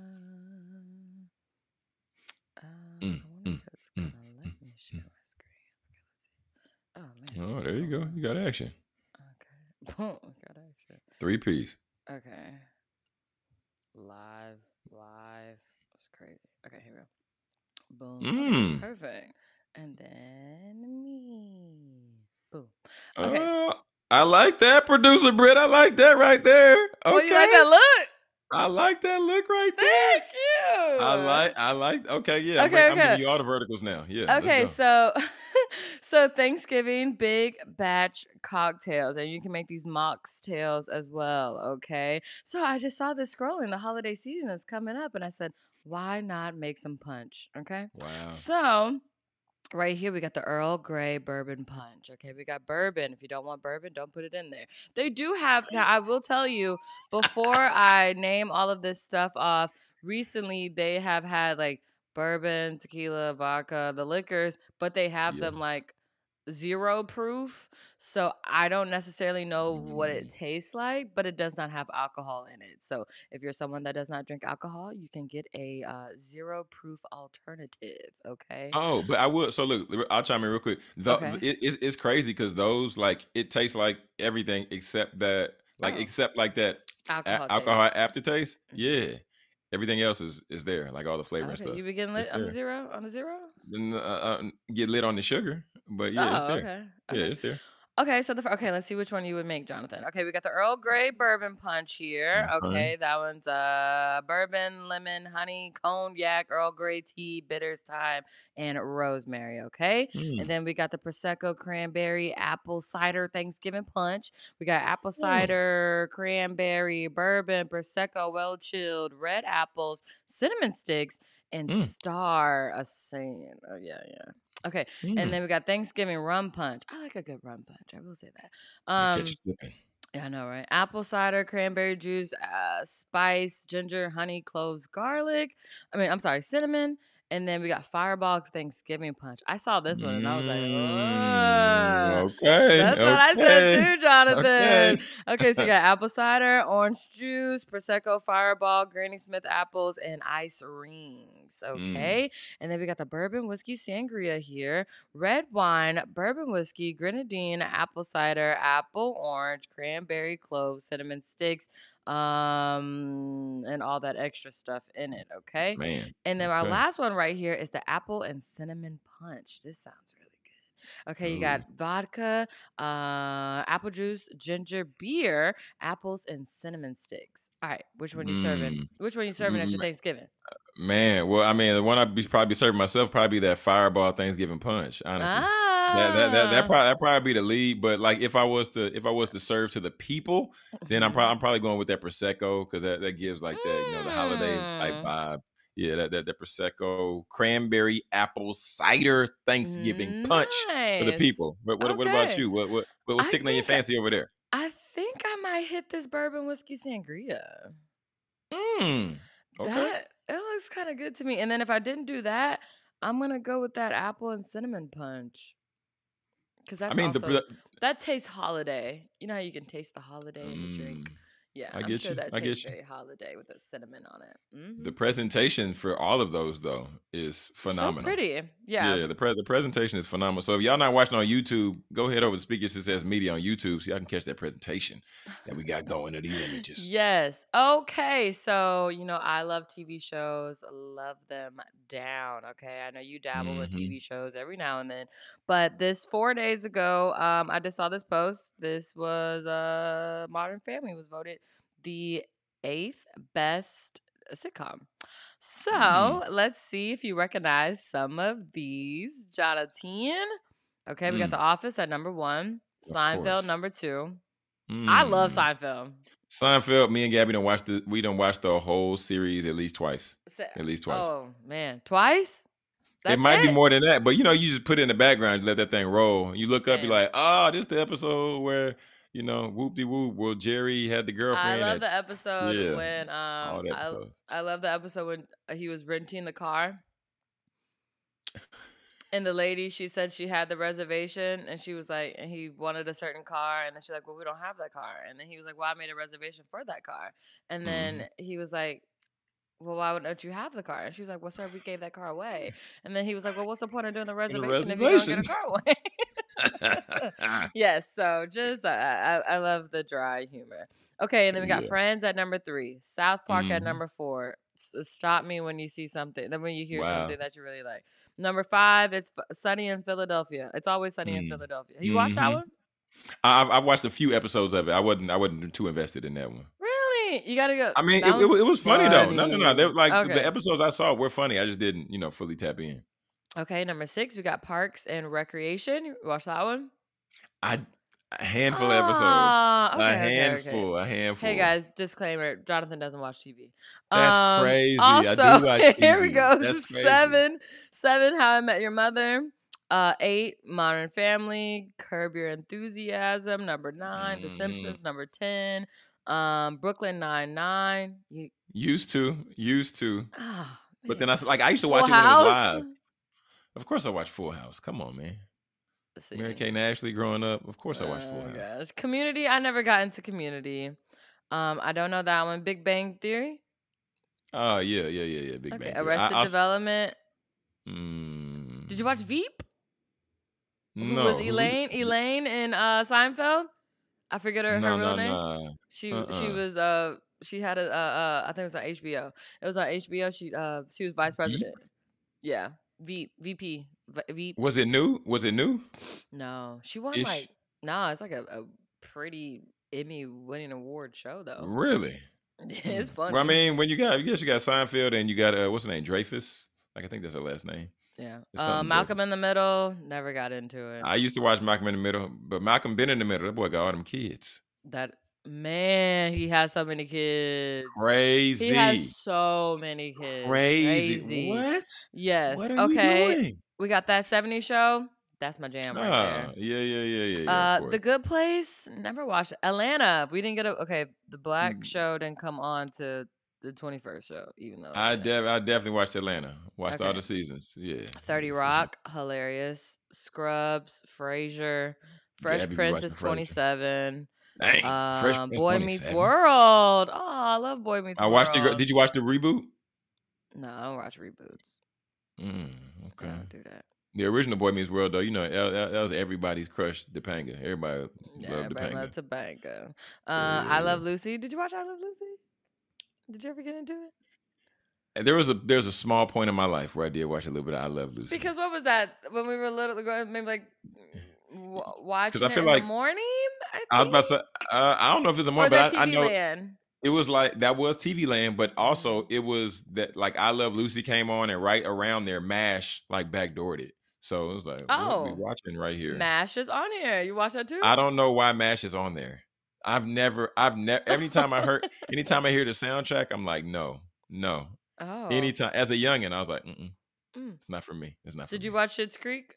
Uh, Mm, I wonder mm, if it's mm, gonna let mm, me mm. share my screen. Okay, let's see. Oh man, so Oh, much there you going go. on. You got action. Okay. Boom. Got action. Three piece. Okay. Live. Live. That's crazy. Okay, here we go. Boom. Okay, Mm. perfect. And then me. Boom. Okay. Uh, I like that, producer Britt. I like that right there. Oh, you like Okay. that look? I like that look right there. Thank I you. like, I like, okay, yeah, I'm bring, Okay, I'm giving okay. you all the verticals now. Yeah, let's Okay, go. so so Thanksgiving big batch cocktails, and you can make these mocktails as well. Okay, so I just saw this scrolling. The holiday season is coming up, and I said, why not make some punch? Okay, Wow. so right here we got the Earl Grey bourbon punch. Okay, we got bourbon. If you don't want bourbon, don't put it in there. They do have now. I will tell you before I name all of this stuff off. Recently, they have had like bourbon, tequila, vodka, the liquors, but they have Yeah. them like zero proof. So I don't necessarily know what it Mm. tastes like, but it does not have alcohol in it. So if you're someone that does not drink alcohol, you can get a uh, zero proof alternative. Okay. Oh, but I would. So look, I'll chime in real quick. The, the- Okay. it, it's, it's crazy because those like it tastes like everything except that, like Oh, except like that a- alcohol alcohol taste. aftertaste. Hmm. Yeah, everything else is is there, like all the flavor and Okay, you stuff. be getting It's lit on the there. zero on the zeros? Then uh, uh, get lit on the sugar, but yeah, it's Oh, there. okay. Yeah, Okay. it's there. Okay, so the fir- okay, let's see which one you would make, Jonathan. Okay, we got the Earl Grey bourbon punch here. Okay. Okay, that one's uh bourbon, lemon, honey, cognac, Earl Grey tea, bitters, thyme, and rosemary. Okay, and Mm. then we got the prosecco cranberry apple cider Thanksgiving punch. We got apple Mm. cider, cranberry, bourbon, prosecco, well chilled, red apples, cinnamon sticks, and Mm. star a saying. Oh yeah, yeah. Okay, and Mm. then we got Thanksgiving rum punch. I like a good rum punch. I will say that. I catch you Um, slipping. yeah, I know, right? Apple cider, cranberry juice, uh, spice, ginger, honey, cloves, garlic. I mean, I'm sorry, cinnamon. And then we got Fireball Thanksgiving punch. I saw this one and I was like, Mm. oh, Okay. that's what I said Okay. too, Okay. Jonathan. Okay, so you got apple cider, orange juice, Prosecco, Fireball, Granny Smith apples, and ice rings. Mm. Okay. And then we got the bourbon whiskey sangria here, red wine, bourbon whiskey, grenadine, apple cider, apple orange, cranberry clove, cinnamon sticks, um, and all that extra stuff in it. Okay. Man. And then our Okay. last one right here is the apple and cinnamon punch. This sounds really good. Okay, you got Ooh. vodka, uh, apple juice, ginger beer, apples, and cinnamon sticks. All right, which one you serving? Mm. Which one you serving at Mm, your Thanksgiving? man, well, I mean, the one I'd be probably serving myself probably that Fireball Thanksgiving punch, honestly. That that that that Ah. probably that probably be the lead, but like if I was to if I was to serve to the people, then I'm probably Mhm. I'm probably going with that prosecco because that, that gives like that you know the holiday type Mm. vibe. Yeah, that that, that prosecco cranberry apple cider Thanksgiving punch for the Nice. people. But what what about Okay. you? What what what was I tickling your think fancy over there? I think I might hit this bourbon whiskey sangria. Mm. Okay. That it looks kind of good to me. And then if I didn't do that, I'm gonna go with that apple and cinnamon punch because I that's mean the also pro- that tastes holiday. You know how you can taste the holiday in the drink. mm. Yeah, I I'm get sure you. that I tastes get you. very holiday with the cinnamon on it. The Hmm presentation for all of those though is So phenomenal. pretty. Yeah. Yeah, the pre- the presentation is phenomenal. So if y'all not watching on YouTube, go ahead over to Speak Your Success Media on YouTube so y'all can catch that presentation that we got going of these images. Yes. Okay. So, you know, I love T V shows, love them down. Okay. I know you dabble in Hmm T V shows every now and then, but this four days ago, um, I just saw this post. This was uh Modern Family was voted the eighth best sitcom. Mm, So let's see if you recognize some of these. Jonathan. Okay, we got The mm, Office at number one, of Seinfeld course. number two. I love Mm. Seinfeld. Seinfeld, me and Gabby don't watch the we don't watch the whole series at least twice. Sa- At least twice. Oh man, twice? It That's might be it? more than that, but you know, you just put it in the background, you let that thing roll. You look up, you're Same. like, oh, this the episode where, you know, whoop de whoop. Well, Jerry had the I girlfriend love that, the episode yeah, when all um the I episodes. I love the episode when uh, he was renting the car and the lady she said she had the reservation and she was like and he wanted a certain car and then she's like, well, we don't have that car, and then he was like, well, I made a reservation for that car, and then Mhm. he was like, well, why don't you have the car? And she was like, well, sir, we gave that car away. And then he was like, well, what's the point of doing the And the reservation if you're gonna get a reservations. car away? Yes, so just I, I I love the dry humor. Okay, and then we got Yeah. Friends at number three, South Park at Mhm. number four. S- stop me when you see something, then when you hear Wow. something that you really like. Number five, it's F- Sunny in Philadelphia. It's always Sunny in Mm. Philadelphia. You watched that Mhm. one? I- I've I've watched a few episodes of it. I wasn't I wasn't too invested in that one. Really? You gotta go. I mean, it That it, one's wa- it was funny though. No, no, no. They, funny. were like the Okay. episodes I saw were funny. I just didn't, you know, fully tap in. Okay, number six, we got Parks and Recreation. You watch that one? I a handful of episodes. Ah, A okay, okay, okay. handful. A Hey handful. guys, disclaimer: Jonathan doesn't watch T V. That's Um, crazy. I do also, watch here we T V. go: That's crazy. seven, seven. How I Met Your Mother. Uh, eight, Modern Family. Curb Your Enthusiasm. Number nine, The Mhm. Simpsons. Number ten, um, Brooklyn Nine Nine. You, Used to, used to. ah, But man. then I s- like I used to Full watch it when it was House. live. Of course, I watched Full House. Come on, man. Let's Mary see. Kate and Ashley growing up. Of course, I watched Full Oh House. gosh, Community. I never got into Community. Um, I don't know that one. Big Bang Theory. Oh yeah, yeah, yeah, yeah. Big Okay, Bang Theory. I, Arrested I'll. s- Development. Did you watch Mm, Veep? Who was no, who's Elaine? Elaine in uh Seinfeld? I forget her, her no, real no, name. no. Uh, She she uh was uh she had a uh, uh I think it was on H B O. It was on H B O. She uh she was vice Veep? president. Yeah, Veep V P V- Veep. Was it new? Was it new? No, she won Ish. like nah. It's like a, a pretty Emmy winning award show though. Really? Hmm. It's Well, I funny. mean, when you got, I guess you got Seinfeld and you got uh, what's her name, Dreyfus. Like I think that's her last name. Yeah. It's Uh, something Dreyfus. Malcolm in the Middle. Never got into it. I used to watch Malcolm in the Middle, but Malcolm been in the middle. That boy got all them kids. That man, he has so many kids. He has Crazy. so many kids. Crazy. Crazy. What? Yes. What are you Okay. doing? We got that seventies show. That's my jam right Ah, there. yeah, yeah, yeah, yeah, yeah. Of Uh, course. The Good Place. Never watched it. Atlanta. We didn't get a okay. The Black Mm, show didn't come on to the twenty-first show, even though I you know. def- I definitely watched Atlanta. Watched all Okay. the seasons. Yeah, thirty yeah, for sure. Rock, hilarious. Scrubs, Frasier, Fresh Gabby be Prince watching is Frasier. twenty-seven. Dang, Fresh Um, Prince Boy Meets twenty-seven. World. Oh, I love Boy Meets I watched the. World. Did you watch the reboot? No, I don't watch reboots. Mm, I okay. don't do that. The original Boy Meets World, though, you know, that, that- that was everybody's crush, Topanga. Everybody Yeah, loved everybody Topanga. loves Tobacco. Uh, Yeah, yeah, I yeah. Love Lucy. Did you watch I Love Lucy? Did you ever get into it? And there was a there was a small point in my life where I did watch a little bit of I Love Lucy. Because what was that when we were little? Maybe like w- watching I it feel in like the morning. I I was about to think. say, uh, I don't know if it's a Or more, is that but I, I T V know Land? it was like that was T V Land, but also Mhm. it was that like I Love Lucy came on and right around there, MASH like backdoored it. So it was like, what we Oh, watching right here? MASH is on here. You watch that too? I don't know why MASH is on there. I've never, I've never. Anytime I heard, anytime I hear the soundtrack, I'm like, no, no. Oh. Anytime as a youngin, I was like, Mm-mm, Mm. it's not for me. It's not for Did me. you watch Schitt's Creek?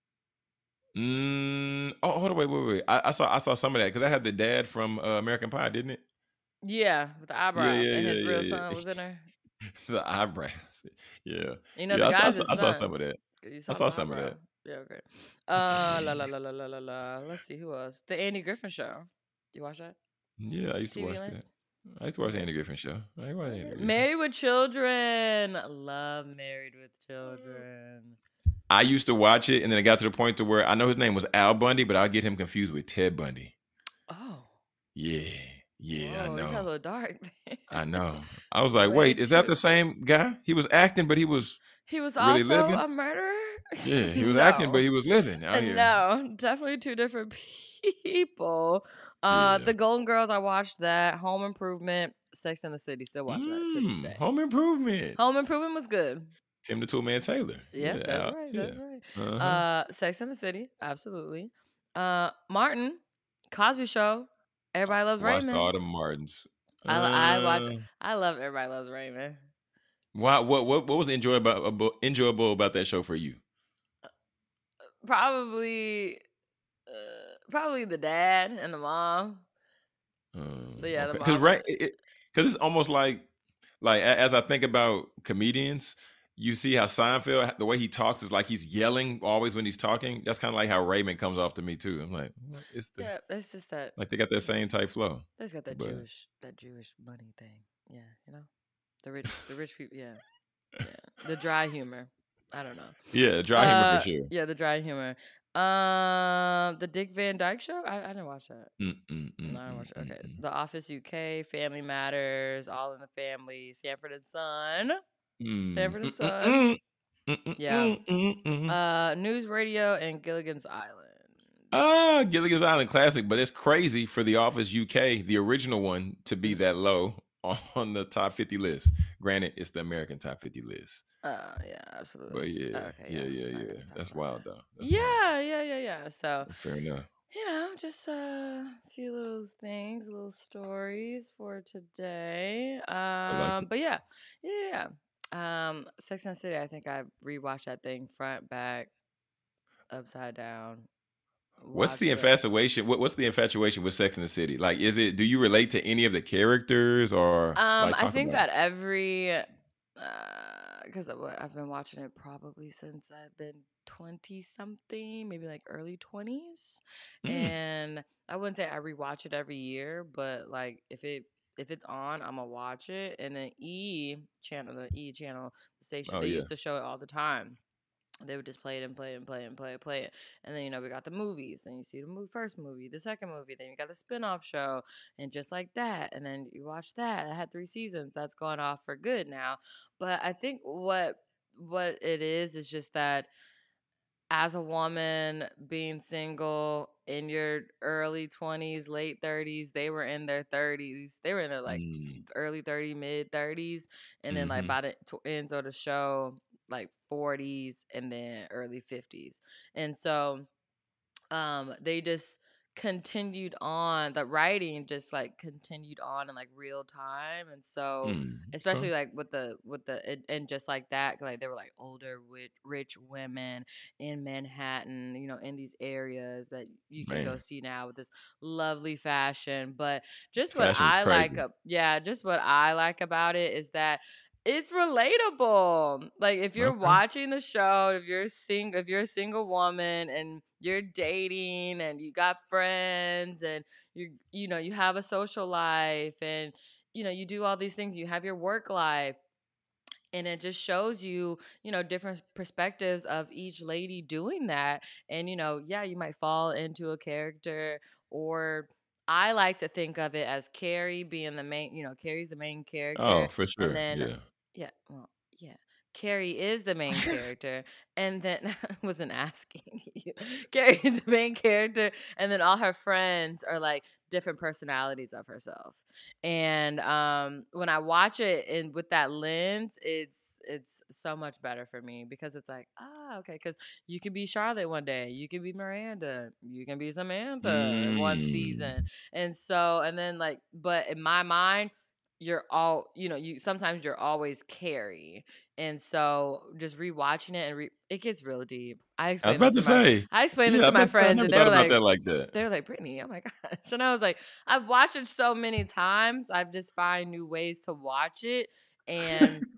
Mm, oh, hold on, wait, wait, wait. I, I saw, I saw some of that because I had the dad from uh, American Pie, didn't it? Yeah, with the Yeah, eyebrows, yeah, and yeah, his yeah, real yeah. son was in there. The eyebrows. Yeah, You know, yeah. the I saw, I guy's saw, his I saw some son. of that. You I saw saw the some of eyebrow. that. Yeah, okay. Uh, la la la la la la la la. Let's see who else. The Andy Griffin Show. You watch that? Yeah, I used to T V watch Land. that. I used to watch the Andy Griffin Show. I watch Andy Griffin. Married with Children. Love Married with Children. I used to watch it, and then it got to the point to where I know his name was Al Bundy, but I get him confused with Ted Bundy. Oh. Yeah, yeah, Whoa, I you got a know. little dark. I know. I was like, Way wait, is that too- the same guy? He was acting, but he was He was really also living? a murderer? Yeah, he was No. acting, but he was living out Uh, here. No, definitely two different people. Uh, Yeah. The Golden Girls, I watched that. Home Improvement, Sex and the City, still watching that to this Mm, day. Home Improvement. Home Improvement was good. Tim the Toolman Taylor. Yeah, Yeah, that's Al- right. yeah. That's right. Uh-huh. Uh, Sex and the City, absolutely. Uh, Martin, Cosby Show, Everybody Loves Watched Raymond. all the Martins. I, I watch. Uh, I love Everybody Loves Raymond. why, what, what, what was enjoyable, abo- enjoyable about that show for you? Probably, uh, probably the dad and the mom. Um, Yeah, the because mom. right, because it's almost like, like a- as I think about comedians, you see how Seinfeld, the way he talks is like he's yelling always when he's talking. That's kind of like how Raymond comes off to me too. I'm like, what is the Yeah, it's just that. like they got that same type flow. They just got that but- Jewish, that Jewish money thing. Yeah, you know, the rich, the rich people. Yeah, yeah, the dry humor. I don't know. Yeah, dry humor Uh, for sure. Yeah, the dry humor. Um, the Dick Van Dyke Show. I, I didn't watch that. Mm, mm, mm, No, I didn't mm, watch it. mm, Okay, mm. The Office U K, Family Matters, All in the Family, Sanford and Son. Mm, Sanford and mm, Son. mm, mm, mm, Yeah. mm, mm, mm. Uh, News Radio and Gilligan's Island. Ah, Gilligan's Island classic, but it's crazy for The Office U K, the original one, to be that low on the top fifty list. Granted, it's the American top fifty list. Uh, yeah, absolutely. But yeah, Okay, yeah, yeah, I'm not yeah. gonna talk That's about wild that. though. That's wild. Yeah, yeah, yeah, yeah. So, Fair enough. you know, just a few little things, little stories for today. like Um, it. but yeah, yeah, yeah. Um, Sex and the City. I think I rewatched that thing front, back, upside down. What's the watched it. infatuation? What, what's the infatuation with Sex and the City? Like, is it? Do you relate to any of the characters, or Um, like, I talk think about that every, because I've been watching it probably since I've been twenty something, maybe like early twenties, it? Mm, and I wouldn't say I rewatch it every year, but like if it if it's on, I'm gonna watch it. And then E channel, the E channel, the station, Oh they yeah. used to show it all the time. They would just play it and play it and play it and play it, play it. And then, you know, we got the movies. And you see the movie, first movie, the second movie. Then you got the spin-off show. And just like that. And then you watch that. It had three seasons. That's gone off for good now. But I think what what it is is just that as a woman being single in your early twenties, late thirties, they were in their thirties. They were in their like Mm, early thirties, mid thirties. And then like mhm. by the tw- ends of the show, like forties and then early fifties. And so um they just continued on, the writing just like continued on in like real time. And so Mm, especially okay. like with the with the and, and just like that, like they were like older rich, rich women in Manhattan, you know, in these areas that you can go Man, see now with this lovely fashion. But just what fashion was I like crazy. ab- yeah, just what I like about it is that it's relatable. Like if you're Okay. watching the show, if you're sing if you're a single woman and you're dating and you got friends and you you know, you have a social life and you know, you do all these things, you have your work life, and it just shows you, you know, different perspectives of each lady doing that. And you know, yeah, you might fall into a character, or I like to think of it as Carrie being the main, you know, Carrie's the main Oh, character, for and sure. then Yeah. yeah, well, yeah. Carrie is the main character, and then I wasn't asking you. Carrie's the main character, and then all her friends are like different personalities of herself. And um, when I watch it and with that lens, it's it's so much better for me because it's like, ah, okay, because you can be Charlotte one day, you can be Miranda, you can be Samantha in one season, Mm. and so and then like, but in my mind, you're all, you know, you sometimes you're always Carrie. And so just rewatching it and re- it gets real deep. I I was explained about this to to my say. I explained this Yeah, I to was my about to say. I friends, never and they thought were about like, that like that. they were like, Brittany, oh my gosh. And I was like, I've watched it so many times. I've just find new ways to watch it. And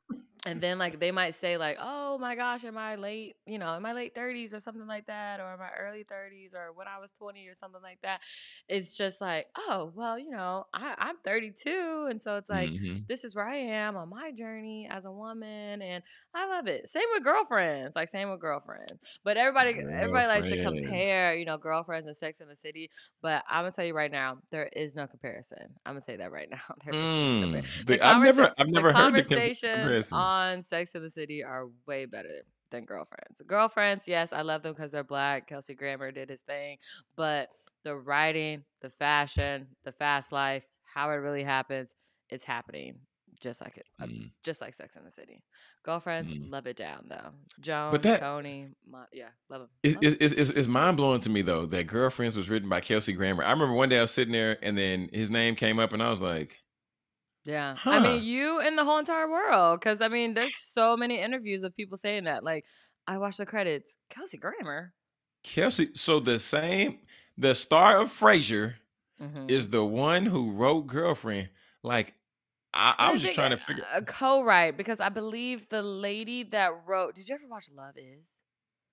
And then like they might say like, "Oh my gosh, in my late, you know, in my late thirties or something like that, or in my early thirties or when I was twenty or something like that." It's just like, "Oh, well, you know, I I'm thirty-two, and so it's like Hmm. this is where I am on my journey as a woman, and I love it." Same with girlfriends, like same with girlfriends. But everybody everybody likes to Girlfriends. compare, you know, girlfriends and Sex in the City, but I'm gonna tell you right now, there is no comparison. I'm gonna tell you that right now. There is no comparison. Mm, The the, I've conversa never, I've the never heard the com- conversations comparison. on Sex and the City are way better than Girlfriends. Girlfriends, yes, I love them because they're black. Kelsey Grammer did his thing, but the writing, the fashion, the fast life, how it really happens, it's happening just like it, uh, Mm, just like Sex and the City. Girlfriends, mm. love it down though. But Joan, that Coney, Mo- yeah, love them, is love is them. is is is mind blowing to me though that Girlfriends was written by Kelsey Grammer. I remember one day I was sitting there and then his name came up and I was like, Yeah. I huh. mean, you and the whole entire world. Cause I mean, there's so many interviews of people saying that. Like, I watched the credits. Kelsey Grammer. Kelsey, so the same, the star of Frasier Mm-hmm. is the one who wrote Girlfriend. Like, I, But I I was just think trying to figure. a, a co-write because I believe the lady that wrote. Did you ever watch Love Is?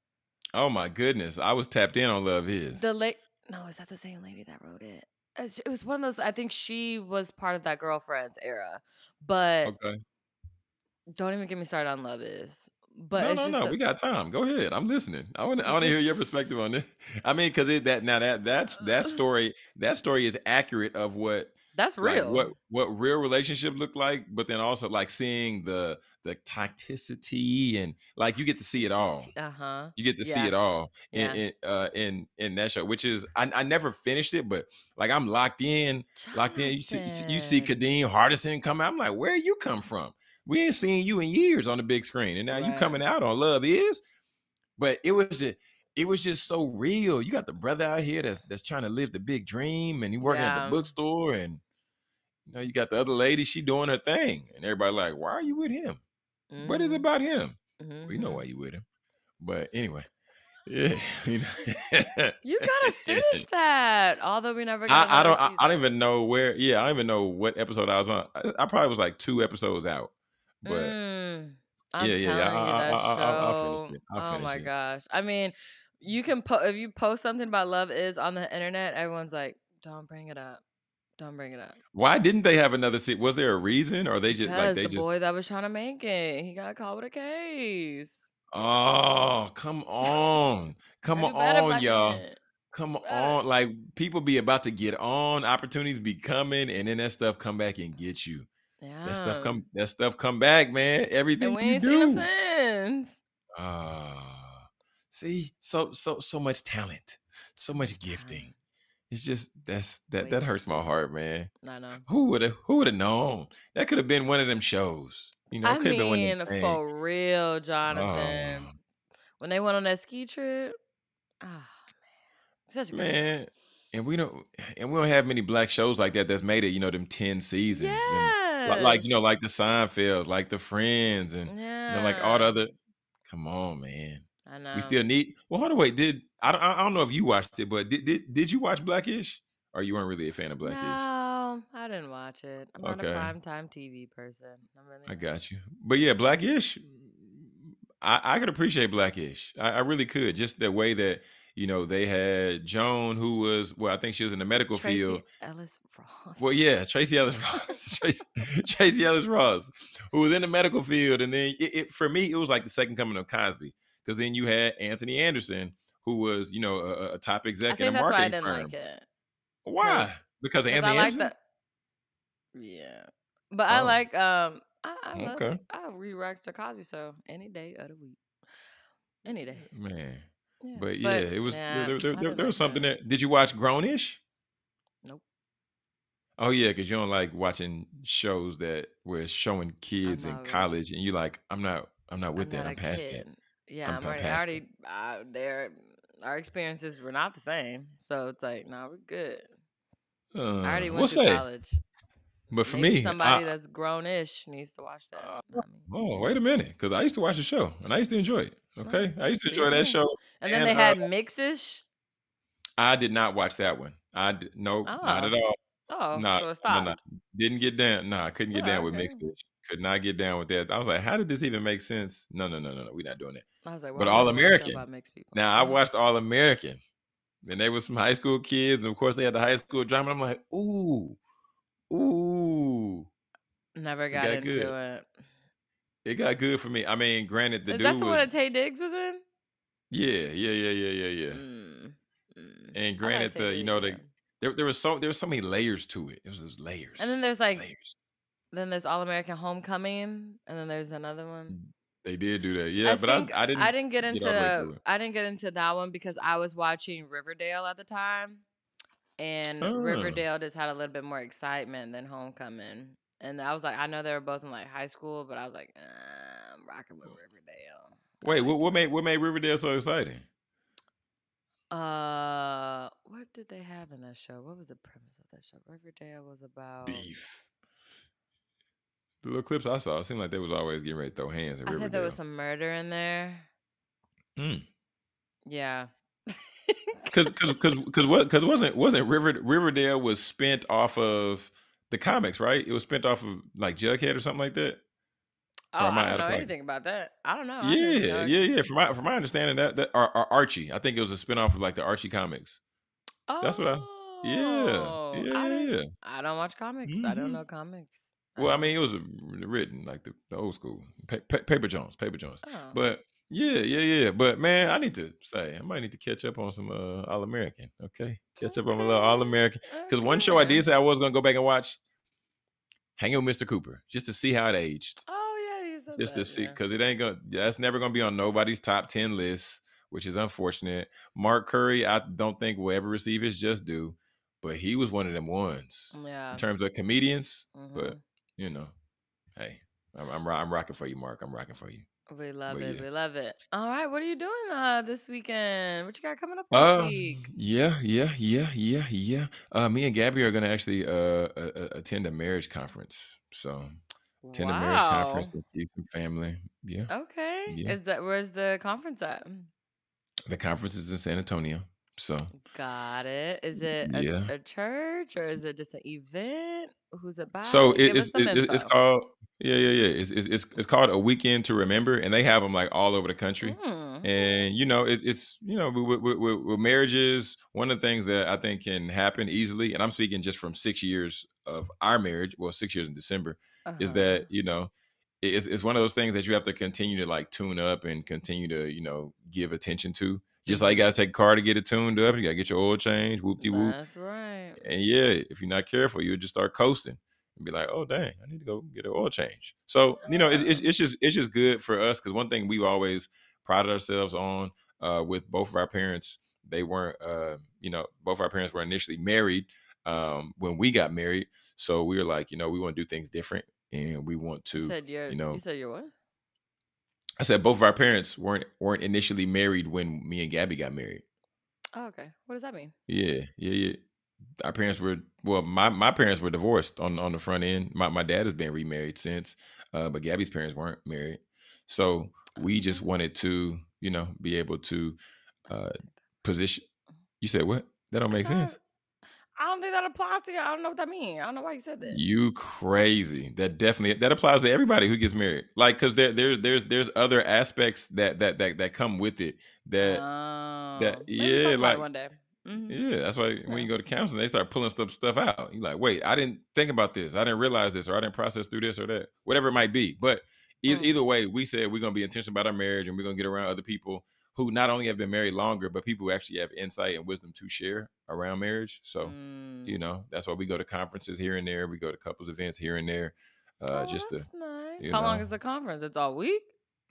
Oh my goodness, I was tapped in on Love Is. The late. No, is that the same lady that wrote it? It's- It was one of those. I think she was part of that Girlfriends era. But Okay. don't even get me started on Love Is. But No, it's no, just no. the. We got time. Go ahead. I'm listening. I want. I It's want to hear your perspective just. on this. I mean, because it that now that that's that story. That story is accurate of what That's like what real. what real relationship look like, but then also like seeing the the toxicity and like you get to see it all. Toxicity. Uh huh. You get to see Yeah. it all in Yeah. in uh in in that show, which is I, I never finished it, but like I'm locked in, locked in. You see you see, you see Jonathan. Kadeem Hardison come out. I'm like, where you come from? We ain't seen you in years on the big screen, and now you Right. coming out on Love Is. But it was just it was just so real. You got the brother out here that's that's trying to live the big dream, and he working at the Yeah. bookstore, and you know you got the other lady, she doing her thing, and everybody like, why are you with him? What is it Mhm. about him? We know why Mhm. you with him. But anyway. Yeah, you know. You gotta finish that. Although we never got I, I another don't I, I don't season. even know where. Yeah, I don't even know what episode I was on. I, I probably was like two episodes out. But Mm. I'm yeah, yeah, yeah. telling you, I, I, that I, I, I'll finish show. it. I'll Oh finish my it. gosh. I mean, you can po- if you post something about Love Is on the internet, everyone's like, "Don't bring it up. Don't bring it up." Why didn't they have another seat? Was there a reason, or they just like Because they the just? boy that was trying to make it, he got caught with a case. Oh, come on, come Gotta do better, on, black y'all, men. come Do better. on. Like people be about to get on, opportunities be coming, and then that stuff come back and get you. That stuff Yeah. come. That stuff come back, man. And Everything we you ain't seen him do. since. Ah, see, so so so much talent, so much gifting. Talent It's just that's that that hurts my wasted. heart, man. I know. Who would have who would have known? That could have been one of them shows. You know, I it could have been one of them mean, things. for real, Oh Jonathan. When they went on that ski trip, ah, such a good show. man, and we don't and we don't have many black shows like that that's made it. You know, them ten seasons and li- like you know, Yes. like the Seinfelds, like the Friends, and you know, like all the Yeah. other. Come on, man. I We know. still need. Well, hold on, wait. Did I? don't- I don't know if you watched it, but did did, did you watch Blackish? Or you weren't really a fan of Blackish? No, I didn't watch it. I'm not a Okay, primetime T V person. I'm really I not. got you. But yeah, Blackish. I, I could appreciate Blackish. I, I really could. Just the way that you know they had Joan, who was well, I think she was in the medical Tracy field. Ellis Well, Ross. yeah, Tracy Ellis Ross, Tracy, Tracy Ellis Ross, who was in the medical field, and then it, it for me it was like the second coming of Cosby, because then you had Anthony Anderson, who was you know a, a top I exec in a think that's why I marketing didn't like firm. it. Why? Cause, Because of cause I Anthony like Anderson? that. Yeah, but I Oh, like um. I, I love. okay, I rewatch the Cosby Show any day of the week. Any day. man. Yeah, But yeah, but it was nah, there. There, I there, didn't there was like something that. there. Did you watch Grownish? Nope. Oh yeah, because you don't like watching shows that where it's showing I'm kids in not really. college, and you like, I'm not, I'm not with I'm that. not I'm a past that. kid. Yeah, I'm, I'm I'm already. I past that. already. Uh, there. Our experiences were not the same, so it's like, no, we're good. I Uh, already we'll went through say. college. But for Maybe me, I somebody that's grown-ish needs to watch that. uh, Not me. oh wait a minute, because I used to watch the show and I used to enjoy it. Well, Okay, I used to do your enjoy that thing. show, And then and they uh, had Mixish. I did not watch that one. I did, nope, not at Oh, all. oh, No, so it no, no, stopped. didn't get down. No, I couldn't get Oh, down with okay. mixed fish. Could not get down with that. I was like, how did this even make sense? No, no, no, no, no. We're not doing that. I was like, But why would All I watch a show American. about mixed people? Now I Mhm. watched All American, and they were some high school kids, and of course they had the high school drama. And I'm like, ooh, ooh, Never it got got good. into it. It got good for me. I mean, granted, the That's dude the one was, that Tay Diggs was in? yeah, yeah, yeah, yeah, yeah, yeah. Mm. Mm. And I like granted, Tay the you Diggs, know yeah. the there there was so there was so many layers to it. It was those layers. And then there's Those like, layers. then there's All American Homecoming, and then there's another one. They did do that, yeah. I But I think I I didn't didn't get get all the way into through it. I didn't get into that one because I was watching Riverdale at the time, and Oh, Riverdale just had a little bit more excitement than Homecoming. And I was like, I know they were both in like high school, but I was like, uh, I'm rocking with Riverdale. I wait, like what what it. made what made Riverdale so exciting? Uh, what did they have in that show? What was the premise of that show? Riverdale was about. Beef. The little clips I saw, it seemed like they was always getting ready to throw hands at I think there was Riverdale. some murder in there. Mm. Yeah. Cause cause cause cause what cause wasn't wasn't River Riverdale was spent off of the comics, right? It was spent off of like Jughead or something like that. Oh, Or am I I don't out know of pocket? anything about that. I don't know. I didn't Yeah, know. yeah, yeah. From my from my understanding, that that or, or Archie, I think it was a spinoff of like the Archie comics. That's what I. Yeah, Oh, yeah, I yeah, didn't. yeah. I don't watch comics. I don't hmm know comics. I Well, I mean, don't. it was uh, written like the, the old school pa- pa- Paper Jones, Paper Jones. Oh, But yeah, yeah, yeah. But man, I need to say, I might need to catch up on some uh, All American. Okay, catch up on a little All okay, American. Because one show I okay. did say I was gonna go back and watch, Hanging with Mister Cooper, just to see how it aged. Oh yeah, you said Just to that. see, Yeah. because it ain't gonna. That's never gonna be on nobody's top ten list, which is unfortunate. Mark Curry, I don't think will ever receive his just due, but he was one of them ones in Yeah. terms of comedians. But hmm you know, hey, I'm I'm, ro- I'm rocking for you, Mark. I'm rocking for you. We love But it. yeah. We love it. All right, what are you doing uh this weekend? What you got coming up this Uh, week? yeah, yeah, yeah, yeah, yeah. Uh, me and Gabby are gonna actually uh, uh uh, attend a marriage conference. So attend a marriage conference Wow. and see some family. Yeah, Okay. yeah. Is that where's the conference at? The conference is in San Antonio. So Got it. Is it a, yeah. a church or is it just an event? Who's it So by? it, Give us it's some it, it- it's info. called yeah yeah yeah it's, it's it's it's called A Weekend to Remember, and they have them like all over the country. Mm, okay. And you know it, it's you know with, with, with, with marriages, one of the things that I think can happen easily, and I'm speaking just from six years of our marriage, well six years in December, is Uh-huh. that you know it- it's it's one of those things that you have to continue to like tune up and continue to you know give attention to. Just like you hmm gotta take a car to get it tuned up, you gotta get your oil change, whoop de whoop. That's right. And yeah, if you're not careful, you'll just start coasting and be like, "Oh dang, I need to go get an oil change." So you know, it's it's, Oh. it's just it's just good for us because one thing we've always prided ourselves on uh, with both of our parents, they weren't, uh, you know, both of our parents were initially married um, when we got married. So we were like, you know, we want to do things different, and we want You to, said you're you you know, said you're what? I said both of our parents weren't weren't initially married when me and Gabby got married. Oh, okay. What does that mean? Yeah, yeah, yeah. Our parents were well, my my parents were divorced on on the front end. My my dad has been remarried since, uh, but Gabby's parents weren't married. So we just Okay. wanted to, you know, be able to I uh don't think that. position. You said what? That don't I make said sense. I don't think that applies to you. I don't know what that means. I don't know why you said that. You crazy. That definitely that applies to everybody who gets married. Like cuz there there there's there's other aspects that that that that come with it that that Oh, maybe yeah, talk about it like one day. Mm-hmm. yeah, that's why when Yeah. you go to counseling, they start pulling stuff stuff out. You're like, wait, I didn't think about this. I didn't realize this, or I didn't process through this or that, whatever it might be. But e- Mm. either way, we said we're gonna be intentional about our marriage, and we're gonna get around other people who not only have been married longer, but people who actually have insight and wisdom to share around marriage. So, Mm. you know, that's why we go to conferences here and there. We go to couples events here and there, uh, Oh, just to, that's nice. you How long know. is the conference? It's all week?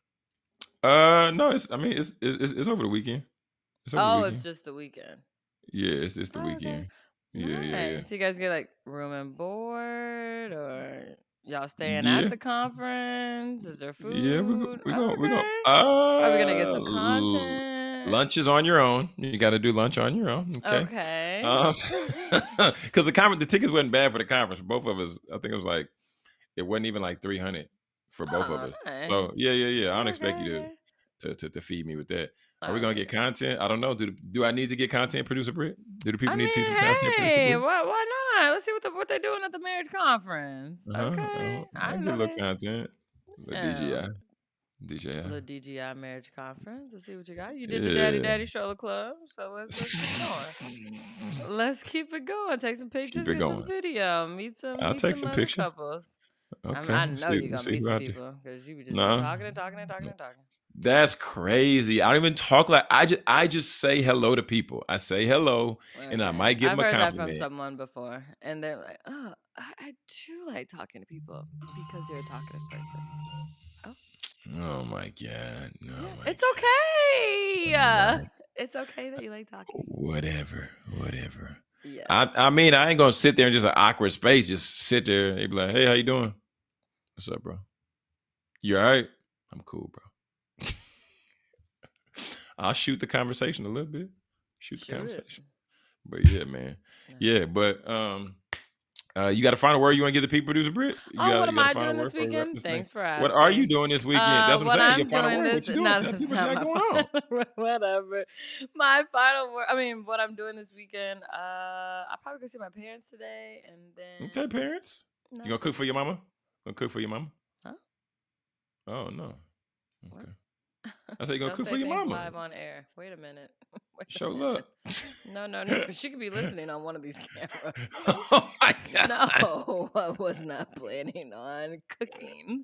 Uh, no, it's. I mean, it's it's, it's over the weekend. It's over the Oh, it's weekend. just the weekend. Yeah, it's it's the Oh, okay. weekend. Yeah, yeah, yeah. Nice. You guys get like room and board or y'all staying at Yeah. the conference? Is there Yeah, we're go food? we're Oh, going we're going okay. Are we gonna get uh, some l content? lunch is on your own. You gotta do lunch on your own, okay? Okay. Um, because the conference the tickets wasn't bad for the conference. For both of us, I think it was like it wasn't even like three hundred for both of Oh, us. So, nice. yeah, yeah, yeah, I don't expect Okay, you to okay. to to to feed me with that. Are we All gonna get right. content? I don't know. Do the, do I need to get content, producer Britt? Do the I people need to see mean, some content, producer hey, Britt? why why not? Let's see what the, what they're doing at the marriage conference. Uh huh. Okay, Uh, I I didn't get a know little they. content, a little Yeah, D J I, D J I. little D G I marriage conference. Let's see what you got. You did the Daddy Yeah. Daddy Stroller Club, so let's let's keep it going. Let's keep it going. Take some Keep pictures, it get some going. video, meet some I'll meet take some some other pictures. couples. I mean, Okay. I We'll know see. you're We'll gonna see meet who some I do. people because you just be Nah. talking and talking and talking and talking. That's crazy. I don't even talk like I just I just say hello to people. I say hello and I Okay, might give I've them a heard that from compliment. someone before, and they're like, "Oh, I, I do like talking to people because you're a talkative person." Oh, Oh my God. No, yeah, my it's God. okay. Oh Uh, my it's okay that you like talking. whatever. Whatever. I Yes. I mean, I ain't gonna sit there in just an awkward space. Just sit there. They be like, hey, how you doing? What's up, bro? You all right? I'm cool, bro. I'll shoot the conversation a little bit. Shoot the Shoot it. conversation. But yeah, man. No. Yeah, but um Uh, you got a final word you want to give the people, producer Britt? You Oh, got what you am got a I final doing word this for we wrap weekend? this thing? Thanks for What are you asking. doing this weekend? Uh, That's what I'm what saying. Your I'm final doing word. this, What you doing? no, Tell this is people what you not got my going on. final, whatever. My final word, I mean, what I'm doing this weekend, uh, I probably go see my parents today, and then, Okay, parents. no, You gonna cook for your mama? Gonna cook for your mama? huh? Oh no. What? Okay. I said you gonna Don't cook say for your things mama. live on air. Wait a minute. Wait a Show minute. up. No, no, no. She could be listening on one of these cameras. Oh my God. No, I was not planning on cooking.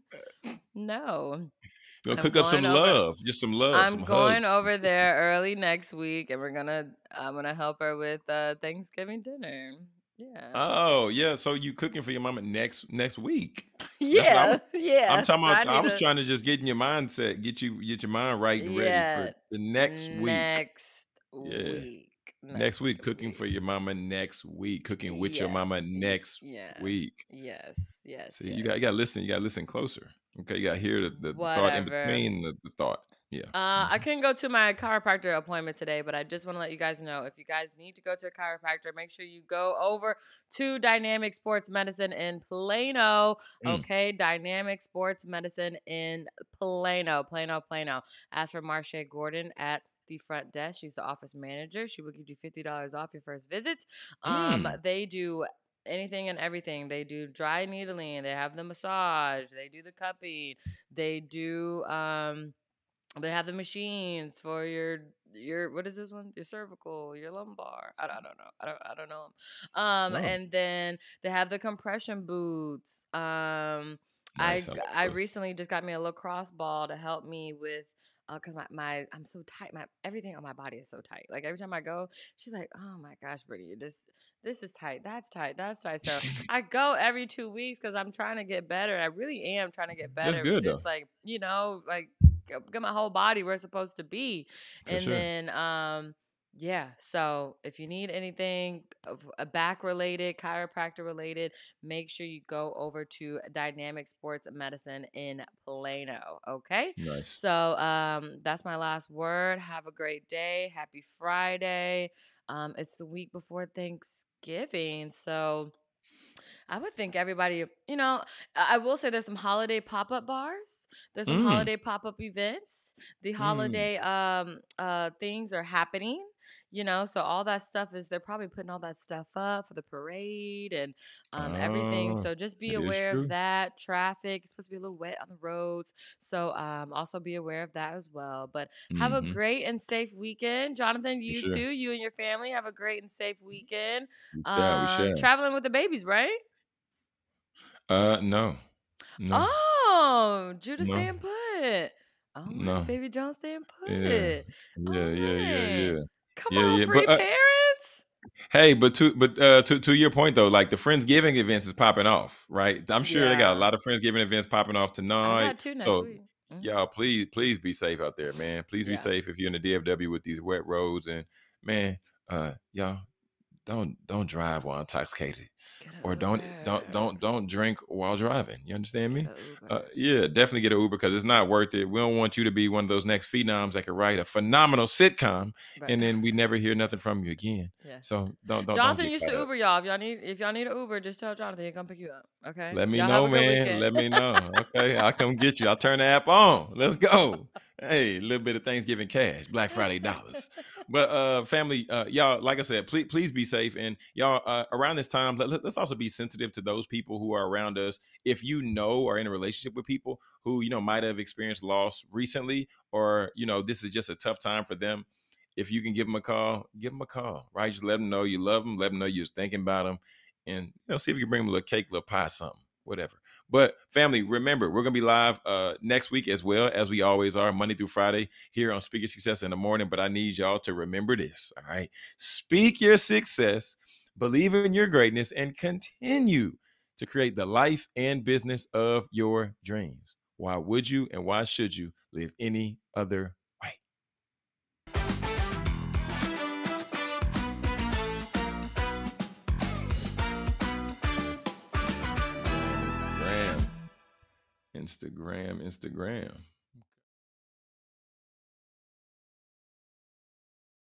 No. You're gonna I'm cook up some going over love. Just some love, some I'm going hugs. over there early next week, and we're gonna I'm gonna help her with uh, Thanksgiving dinner. Yeah, Oh yeah. So you cooking for your mama next next week. That's what I yeah, was I'm yeah. talking So I about. I need was to, trying to just get in your mindset, get you get your mind right and ready for yeah, the next week. next Yeah. week, Next next week, cooking for week. your mama next week, cooking with your Yeah, mama y- next yeah, week. yes, yes, See, you got you yes. gotta listen, you gotta listen closer. Okay, you gotta hear the, the, the thought in Whatever. between the, the thought. Yeah. Uh, I Mhm. couldn't go to my chiropractor appointment today, but I just want to let you guys know if you guys need to go to a chiropractor, make sure you go over to Dynamic Sports Medicine in Plano. Mm. Okay, Dynamic Sports Medicine in Plano, Plano, Plano. Ask for Marche Gordon at the front desk. She's the office manager. She will give you fifty dollars off your first visit. Um, Mm. they do anything and everything. They do dry needling. They have the massage. They do the cupping. They do um they have the machines for your your what is this one? Your cervical, your lumbar. I, I don't know. I don't I don't know 'em. Um, Oh, and then they have the compression boots. Um, I nice. I like I those. recently just got me a lacrosse ball to help me with. Uh, cause my, my I'm so tight. My everything on my body is so tight. Like every time I go, she's like, "Oh my gosh, Brittany, you're just this is tight. That's tight. That's tight." So I go every two weeks because I'm trying to get better. I really am trying to get That's better. good though, Just like you know, like get get my whole body where it's supposed to be. for And sure. then um yeah, so if you need anything of- uh, back related, chiropractor related, make sure you go over to Dynamic Sports Medicine in Plano, okay? Nice. So um that's my last word. Have a great day. Happy Friday. Um it's the week before Thanksgiving. So I would think everybody, you know, I I will say there's some holiday pop-up bars. There's some Mm. holiday pop-up events. The Mm. holiday um uh things are happening, you know, so all that stuff is they're probably putting all that stuff up for the parade and um everything. Oh, So just be that is aware of true. that. Traffic, it's supposed to be a little wet on the roads. So um also be aware of that as well. But have a Mm-hmm. great and safe weekend. Jonathan, For you sure. too. You and your family have a great and safe weekend. We shall. We Um shall. traveling with the babies, right? Uh, no, no, Oh, Judah no, staying put. All right, no. baby John staying Yeah, put. yeah, All yeah, yeah, right. yeah, Come yeah, on, yeah. free But uh, parents. hey, but to but uh to to your point though, like the Friendsgiving events is popping off, right? I'm sure they got a Yeah. lot of Friendsgiving events popping off I tonight. got two next So week. Hmm. y'all, please, please be safe out there, man. Please be Yeah. safe if you're in the D F W with these wet roads and man, uh, y'all don't don't drive while intoxicated, Get a or don't don't Uber. don't don't drink while driving. You understand Get me? a Uh, Uber. yeah, definitely get an Uber because it's not worth it. We don't want you to be one of those next phenoms that could write a phenomenal sitcom Right. and then we never hear nothing from you again. Yeah. So don't don't don't Jonathan get used to caught up. Uber y'all. If y'all need if y'all need an Uber, just tell Jonathan he'll come pick you up. Okay. Let me Y'all have know, a good man. weekend. Let me know. Okay, I'll come get you. I'll turn the app on. Let's go. Hey, a little bit of Thanksgiving cash, Black Friday dollars. But uh family, uh y'all, like I said, please please be safe. And y'all, uh, around this time, let, let- let's also be sensitive to those people who are around us. If you know or in a relationship with people who, you know, might have experienced loss recently, or you know, this is just a tough time for them, if you can give them a call, give them a call, right? Just let them know you love them, let them know you was thinking about them, and you know, see if you can bring them a little cake, a little pie, something, whatever. But family, remember, we're gonna be live uh next week as well, as we always are, Monday through Friday here on Speak Your Success in the morning. But I need y'all to remember this. All right. Speak your success, believe in your greatness, and continue to create the life and business of your dreams. Why would you and why should you live any other way? Instagram, Instagram, Instagram.